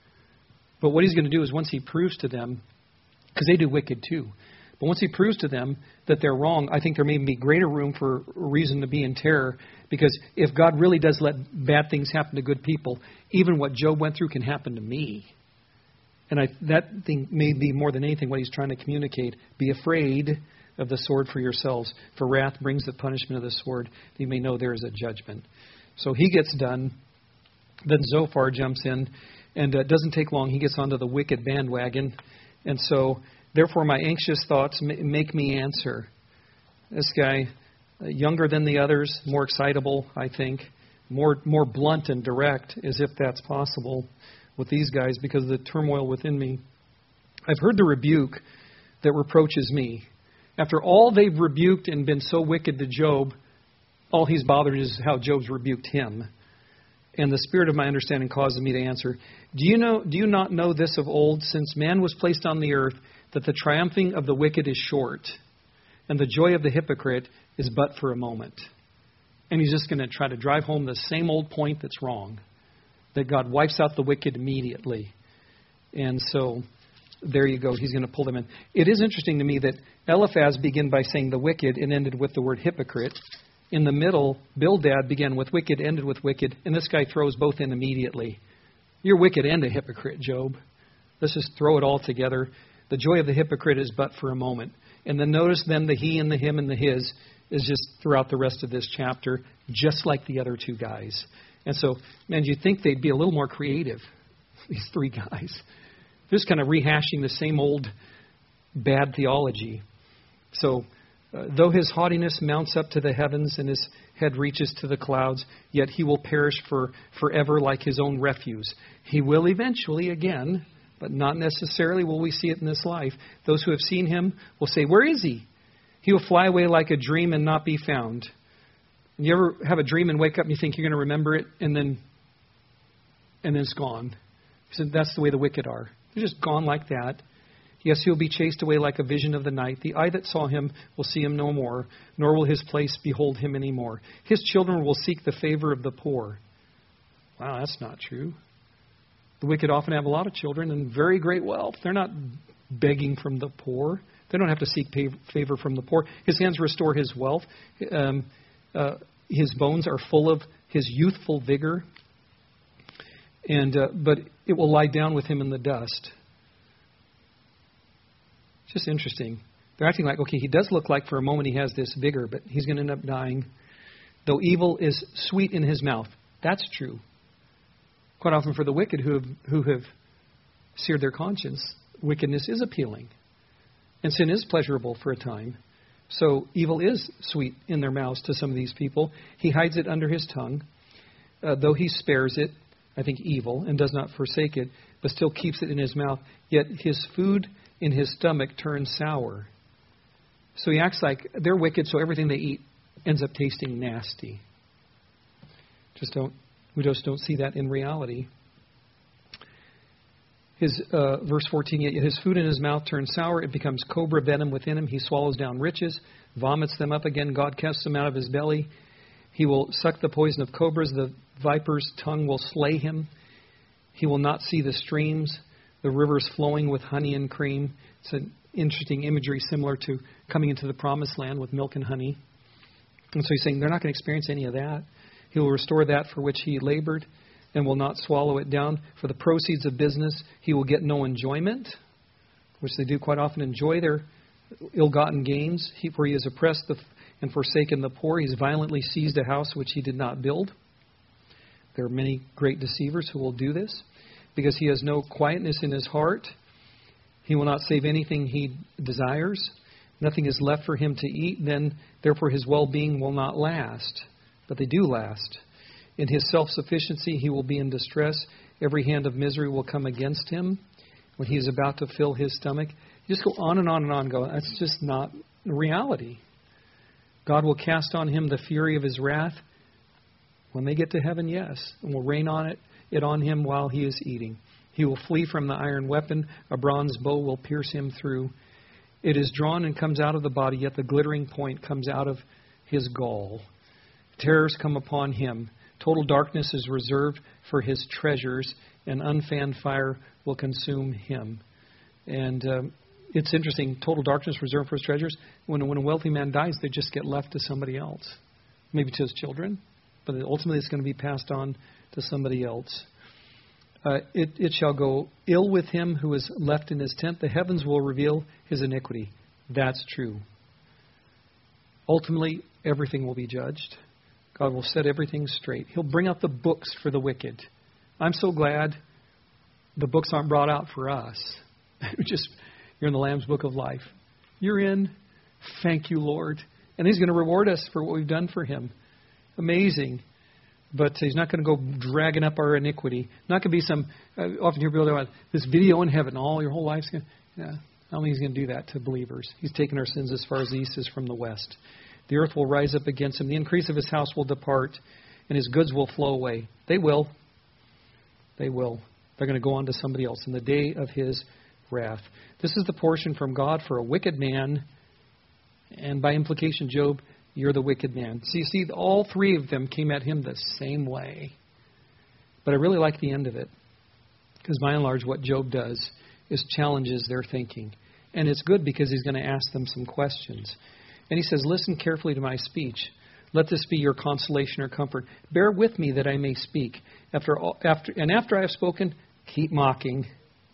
But what he's going to do is once he proves to them, because they do wicked too, but once he proves to them that they're wrong, I think there may be greater room for reason to be in terror. Because if God really does let bad things happen to good people, even what Job went through can happen to me. And that thing may be more than anything what he's trying to communicate. Be afraid of the sword for yourselves, for wrath brings the punishment of the sword. You may know there is a judgment. So he gets done. Then Zophar jumps in, and it doesn't take long. He gets onto the wicked bandwagon. And so, therefore, my anxious thoughts make me answer. This guy, younger than the others, more excitable, I think, more blunt and direct, as if that's possible with these guys because of the turmoil within me. I've heard the rebuke that reproaches me. After all they've rebuked and been so wicked to Job, all he's bothered is how Job's rebuked him. And the spirit of my understanding causes me to answer, Do you not know this of old, since man was placed on the earth, that the triumphing of the wicked is short, and the joy of the hypocrite is but for a moment? And he's just going to try to drive home the same old point that's wrong, that God wipes out the wicked immediately. And so there you go. He's going to pull them in. It is interesting to me that Eliphaz began by saying the wicked and ended with the word hypocrite. In the middle, Bildad began with wicked, ended with wicked, and this guy throws both in immediately. You're wicked and a hypocrite, Job. Let's just throw it all together. The joy of the hypocrite is but for a moment. And then notice then the he and the him and the his is just throughout the rest of this chapter, just like the other two guys. And so, man, you'd think they'd be a little more creative, these three guys. Just kind of rehashing the same old bad theology. So, though his haughtiness mounts up to the heavens and his head reaches to the clouds, yet he will perish forever like his own refuse. He will eventually again, but not necessarily will we see it in this life. Those who have seen him will say, where is he? He will fly away like a dream and not be found. And you ever have a dream and wake up and you think you're going to remember it and then it's gone? So that's the way the wicked are. They're just gone like that. Yes, he'll be chased away like a vision of the night. The eye that saw him will see him no more, nor will his place behold him any more. His children will seek the favor of the poor. Wow, that's not true. The wicked often have a lot of children and very great wealth. They're not begging from the poor. They don't have to seek favor from the poor. His hands restore his wealth. His bones are full of his youthful vigor. But it will lie down with him in the dust. Just interesting. They're acting like, okay, he does look like for a moment he has this vigor, but he's going to end up dying. Though evil is sweet in his mouth. That's true. Quite often for the wicked who have seared their conscience, wickedness is appealing. And sin is pleasurable for a time. So evil is sweet in their mouths to some of these people. He hides it under his tongue. Though he spares it, I think evil, and does not forsake it, but still keeps it in his mouth. Yet his food in his stomach turns sour. So he acts like they're wicked, so everything they eat ends up tasting nasty. We just don't see that in reality. Verse 14, yet his food in his mouth turns sour, it becomes cobra venom within him. He swallows down riches, vomits them up again. God casts them out of his belly. He will suck the poison of cobras. The viper's tongue will slay him. He will not see the streams, the rivers flowing with honey and cream. It's an interesting imagery similar to coming into the promised land with milk and honey. And so he's saying they're not going to experience any of that. He will restore that for which he labored and will not swallow it down. For the proceeds of business, he will get no enjoyment, which they do quite often enjoy their ill-gotten gains. For he has oppressed and forsaken the poor. He's violently seized a house which he did not build. There are many great deceivers who will do this because he has no quietness in his heart. He will not save anything he desires. Nothing is left for him to eat. Then, therefore, his well-being will not last. But they do last. In his self-sufficiency, he will be in distress. Every hand of misery will come against him when he is about to fill his stomach. You just go on and on and on. Go, that's just not reality. God will cast on him the fury of his wrath. When they get to heaven, yes, and will rain on it on him while he is eating. He will flee from the iron weapon. A bronze bow will pierce him through. It is drawn and comes out of the body, yet the glittering point comes out of his gall. Terrors come upon him. Total darkness is reserved for his treasures, and unfanned fire will consume him. And it's interesting, total darkness reserved for his treasures. When a wealthy man dies, they just get left to somebody else. Maybe to his children, but ultimately it's going to be passed on to somebody else. It shall go ill with him who is left in his tent. The heavens will reveal his iniquity. That's true. Ultimately, everything will be judged. God will set everything straight. He'll bring out the books for the wicked. I'm so glad the books aren't brought out for us. You're in the Lamb's Book of Life. You're in. Thank you, Lord. And He's going to reward us for what we've done for Him. Amazing. But He's not going to go dragging up our iniquity. Not going to be some, I often hear people talk about this video in heaven. All your whole life's going to, I don't think He's going to do that to believers. He's taken our sins as far as the east is from the west. The earth will rise up against Him. The increase of His house will depart, and His goods will flow away. They will. They will. They're going to go on to somebody else in the day of His wrath. This is the portion from God for a wicked man, and by implication, Job, you're the wicked man. So you see, all three of them came at him the same way. But I really like the end of it, because by and large, what Job does is challenges their thinking. And it's good because he's going to ask them some questions. And he says, listen carefully to my speech. Let this be your consolation or comfort. Bear with me that I may speak. After I have spoken, keep mocking.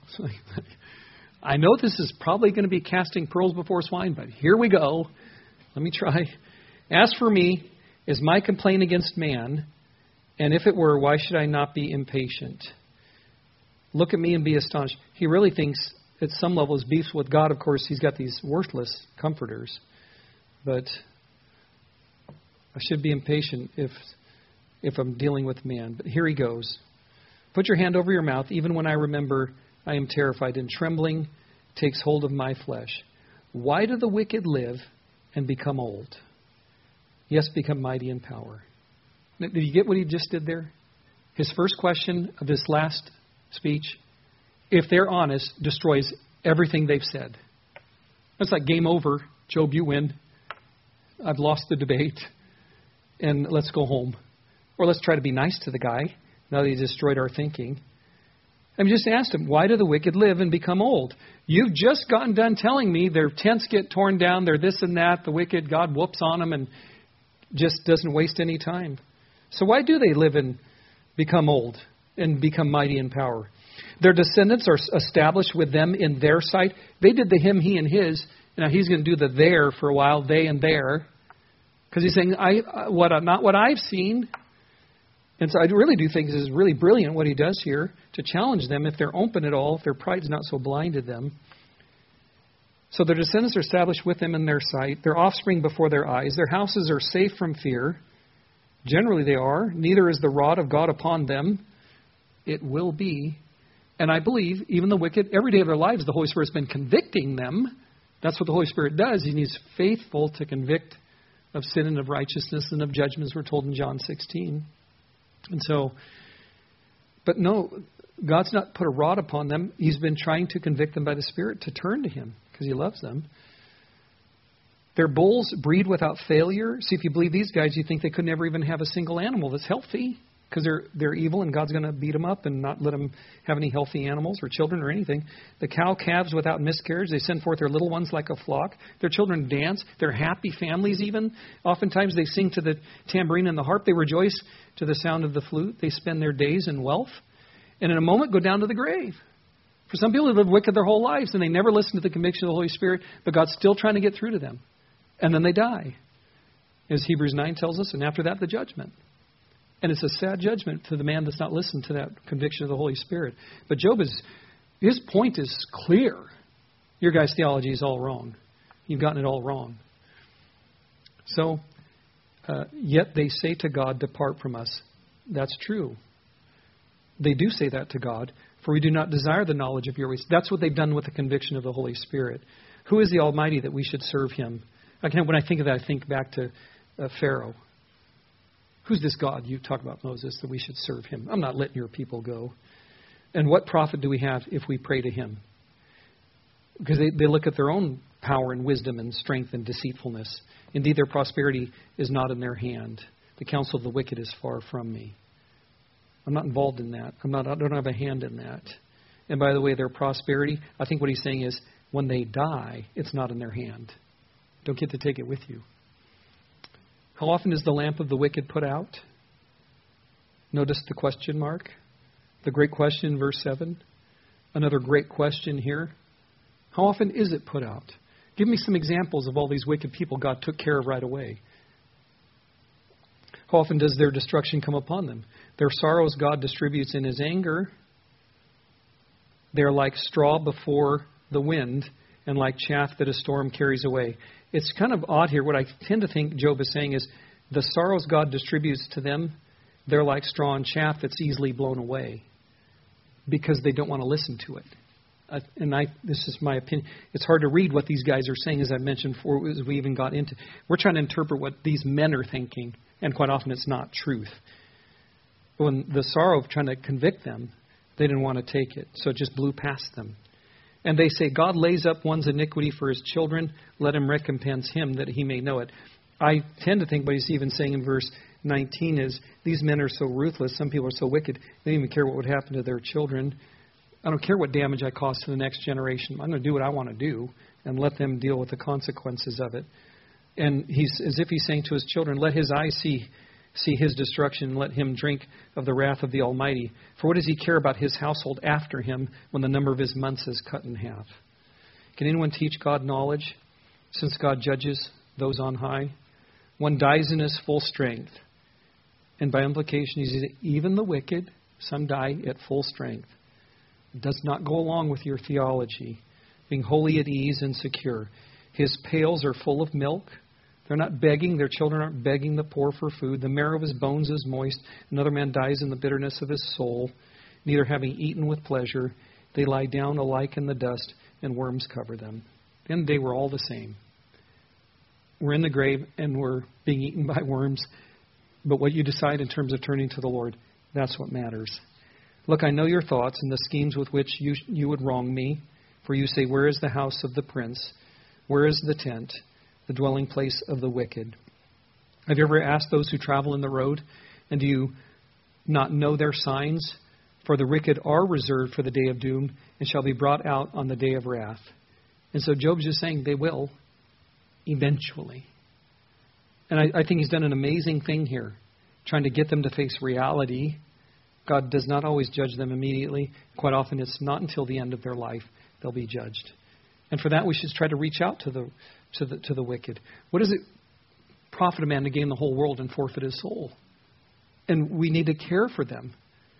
I know this is probably going to be casting pearls before swine, but here we go. Let me try. As for me, is my complaint against man? And if it were, why should I not be impatient? Look at me and be astonished. He really thinks at some level his beefs with God. Of course, he's got these worthless comforters. But I should be impatient if I'm dealing with man. But here he goes. Put your hand over your mouth. Even when I remember, I am terrified, and trembling takes hold of my flesh. Why do the wicked live and become old? Yes, become mighty in power. Did you get what he just did there? His first question of this last speech, if they're honest, destroys everything they've said. It's like game over. Job, you win. I've lost the debate. And let's go home. Or let's try to be nice to the guy now that he destroyed our thinking. I just asked him, why do the wicked live and become old? You've just gotten done telling me their tents get torn down, they're this and that, the wicked, God whoops on them and just doesn't waste any time. So why do they live and become old and become mighty in power? Their descendants are established with them in their sight. They did the him, he, and his. Now he's going to do the there for a while, they and their. Because he's saying, not what I've seen. And so I really do think this is really brilliant what he does here to challenge them if they're open at all, if their pride's not so blinded them. So their descendants are established with them in their sight, their offspring before their eyes. Their houses are safe from fear. Generally they are. Neither is the rod of God upon them. It will be. And I believe even the wicked, every day of their lives, the Holy Spirit's been convicting them. That's what the Holy Spirit does. He's faithful to convict of sin and of righteousness and of judgment, as we're told in John 16. And so, but no, God's not put a rod upon them. He's been trying to convict them by the Spirit to turn to Him because He loves them. Their bulls breed without failure. See, if you believe these guys, you think they could never even have a single animal that's healthy because they're evil and God's going to beat them up and not let them have any healthy animals or children or anything. The cow calves without miscarriage. They send forth their little ones like a flock. Their children dance. They're happy families even. Oftentimes they sing to the tambourine and the harp. They rejoice to the sound of the flute. They spend their days in wealth and in a moment go down to the grave. For some people, they live wicked their whole lives and they never listen to the conviction of the Holy Spirit, but God's still trying to get through to them. And then they die, as Hebrews 9 tells us, and after that, the judgment. And it's a sad judgment to the man that's not listened to that conviction of the Holy Spirit. But Job his point is clear. Your guys' theology is all wrong. You've gotten it all wrong. So, yet they say to God, depart from us. That's true. They do say that to God, for we do not desire the knowledge of your ways. That's what they've done with the conviction of the Holy Spirit. Who is the Almighty that we should serve Him? When I think of that, I think back to Pharaoh. Who's this God you talk about, Moses, that we should serve Him? I'm not letting your people go. And what profit do we have if we pray to Him? Because they look at their own power and wisdom and strength and deceitfulness. Indeed, their prosperity is not in their hand. The counsel of the wicked is far from me. I'm not involved in that. I don't have a hand in that. And by the way, their prosperity, I think what he's saying is when they die, it's not in their hand. Don't get to take it with you. How often is the lamp of the wicked put out? Notice the question mark. The great question in verse 7. Another great question here. How often is it put out? Give me some examples of all these wicked people God took care of right away. How often does their destruction come upon them? Their sorrows God distributes in His anger. They're like straw before the wind and like chaff that a storm carries away. It's kind of odd here. What I tend to think Job is saying is the sorrows God distributes to them, they're like straw and chaff that's easily blown away because they don't want to listen to it. This is my opinion. It's hard to read what these guys are saying, as I mentioned before, as we even got into. We're trying to interpret what these men are thinking, and quite often it's not truth. When the sorrow of trying to convict them, they didn't want to take it, so it just blew past them. And they say, God lays up one's iniquity for His children. Let Him recompense him that he may know it. I tend to think what he's even saying in verse 19 is, these men are so ruthless, some people are so wicked, they don't even care what would happen to their children. I don't care what damage I cause to the next generation. I'm going to do what I want to do and let them deal with the consequences of it. And he's as if he's saying to his children, let his eyes see his destruction, let him drink of the wrath of the Almighty. For what does he care about his household after him when the number of his months is cut in half? Can anyone teach God knowledge, since God judges those on high? One dies in his full strength. And by implication, he says, even the wicked, some die at full strength. It does not go along with your theology, being wholly at ease and secure. His pails are full of milk. They're not begging. Their children aren't begging the poor for food. The marrow of his bones is moist. Another man dies in the bitterness of his soul. Neither having eaten with pleasure, they lie down alike in the dust, and worms cover them. At the end of the day, we're all the same. We're in the grave, and we're being eaten by worms. But what you decide in terms of turning to the Lord, that's what matters. Look, I know your thoughts and the schemes with which you would wrong me. For you say, where is the house of the prince? Where is the tent, the dwelling place of the wicked? Have you ever asked those who travel in the road, and do you not know their signs? For the wicked are reserved for the day of doom, and shall be brought out on the day of wrath. And so Job's just saying they will, eventually. And I think he's done an amazing thing here, trying to get them to face reality. God does not always judge them immediately. Quite often it's not until the end of their life they'll be judged. And for that we should try to reach out to the wicked. What does it profit a man to gain the whole world and forfeit his soul? And we need to care for them.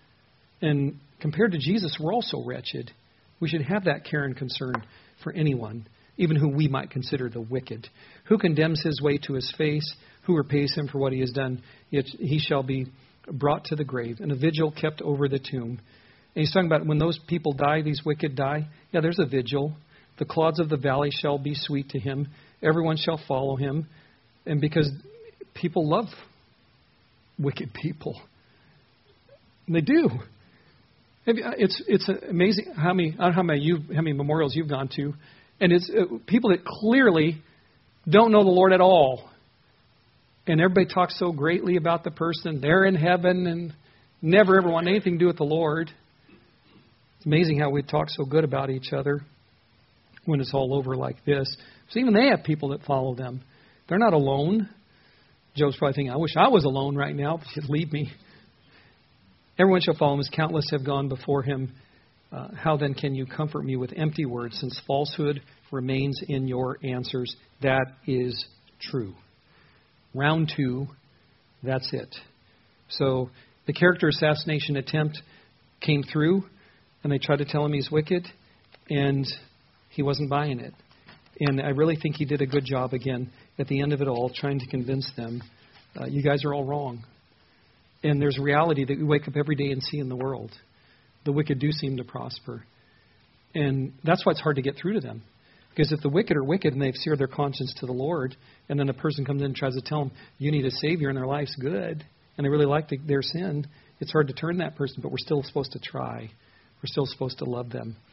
And compared to Jesus, we're also wretched. We should have that care and concern for anyone, even who we might consider the wicked. Who condemns his way to his face? Who repays him for what he has done? Yet he shall be brought to the grave, and a vigil kept over the tomb. And he's talking about when those people die, these wicked die. Yeah, there's a vigil. The clods of the valley shall be sweet to him. Everyone shall follow him. And because people love wicked people. And they do. It's amazing how many memorials you've gone to. And it's people that clearly don't know the Lord at all. And everybody talks so greatly about the person. They're in heaven and never ever want anything to do with the Lord. It's amazing how we talk so good about each other when it's all over like this. So even they have people that follow them. They're not alone. Job's probably thinking, I wish I was alone right now, but he'd leave me. Everyone shall follow him as countless have gone before him. How then can you comfort me with empty words, since falsehood remains in your answers? That is true. Round 2, that's it. So the character assassination attempt came through, and they tried to tell him he's wicked, and he wasn't buying it. And I really think he did a good job again at the end of it all, trying to convince them, you guys are all wrong. And there's reality that we wake up every day and see in the world. The wicked do seem to prosper. And that's why it's hard to get through to them. Because if the wicked are wicked and they've seared their conscience to the Lord, and then a person comes in and tries to tell them, you need a Savior and their life's good, and they really like their sin, it's hard to turn that person, but we're still supposed to try. We're still supposed to love them.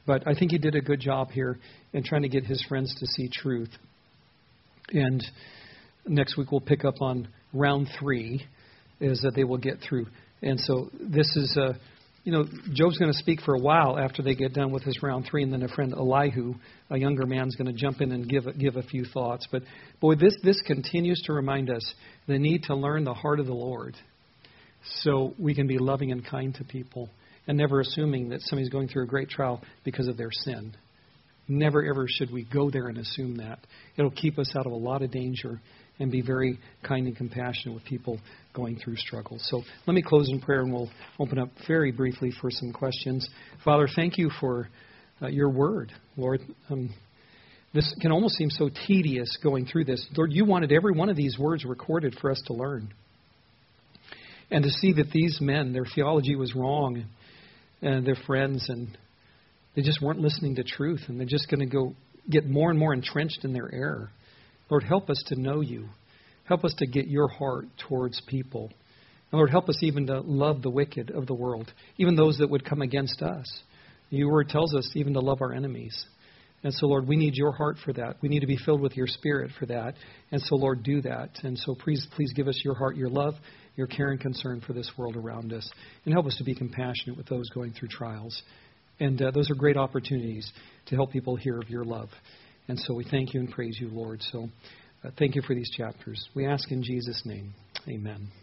But I think he did a good job here in trying to get his friends to see truth. And next week we'll pick up on round 3, is that they will get through. And so this is, Job's going to speak for a while after they get done with his round 3, and then a friend Elihu, a younger man, is going to jump in and give a few thoughts. But boy, this continues to remind us the need to learn the heart of the Lord, so we can be loving and kind to people, and never assuming that somebody's going through a great trial because of their sin. Never ever should we go there and assume that. It'll keep us out of a lot of danger, and be very kind and compassionate with people going through struggles. So let me close in prayer, and we'll open up very briefly for some questions. Father, thank you for your word, Lord. This can almost seem so tedious going through this. Lord, you wanted every one of these words recorded for us to learn. And to see that these men, their theology was wrong, and their friends, and they just weren't listening to truth, and they're just going to go get more and more entrenched in their error. Lord, help us to know you. Help us to get your heart towards people. And Lord, help us even to love the wicked of the world, even those that would come against us. Your word tells us even to love our enemies. And so, Lord, we need your heart for that. We need to be filled with your Spirit for that. And so, Lord, do that. And so please give us your heart, your love, your care and concern for this world around us. And help us to be compassionate with those going through trials. And those are great opportunities to help people hear of your love. And so we thank you and praise you, Lord. So thank you for these chapters. We ask in Jesus' name. Amen.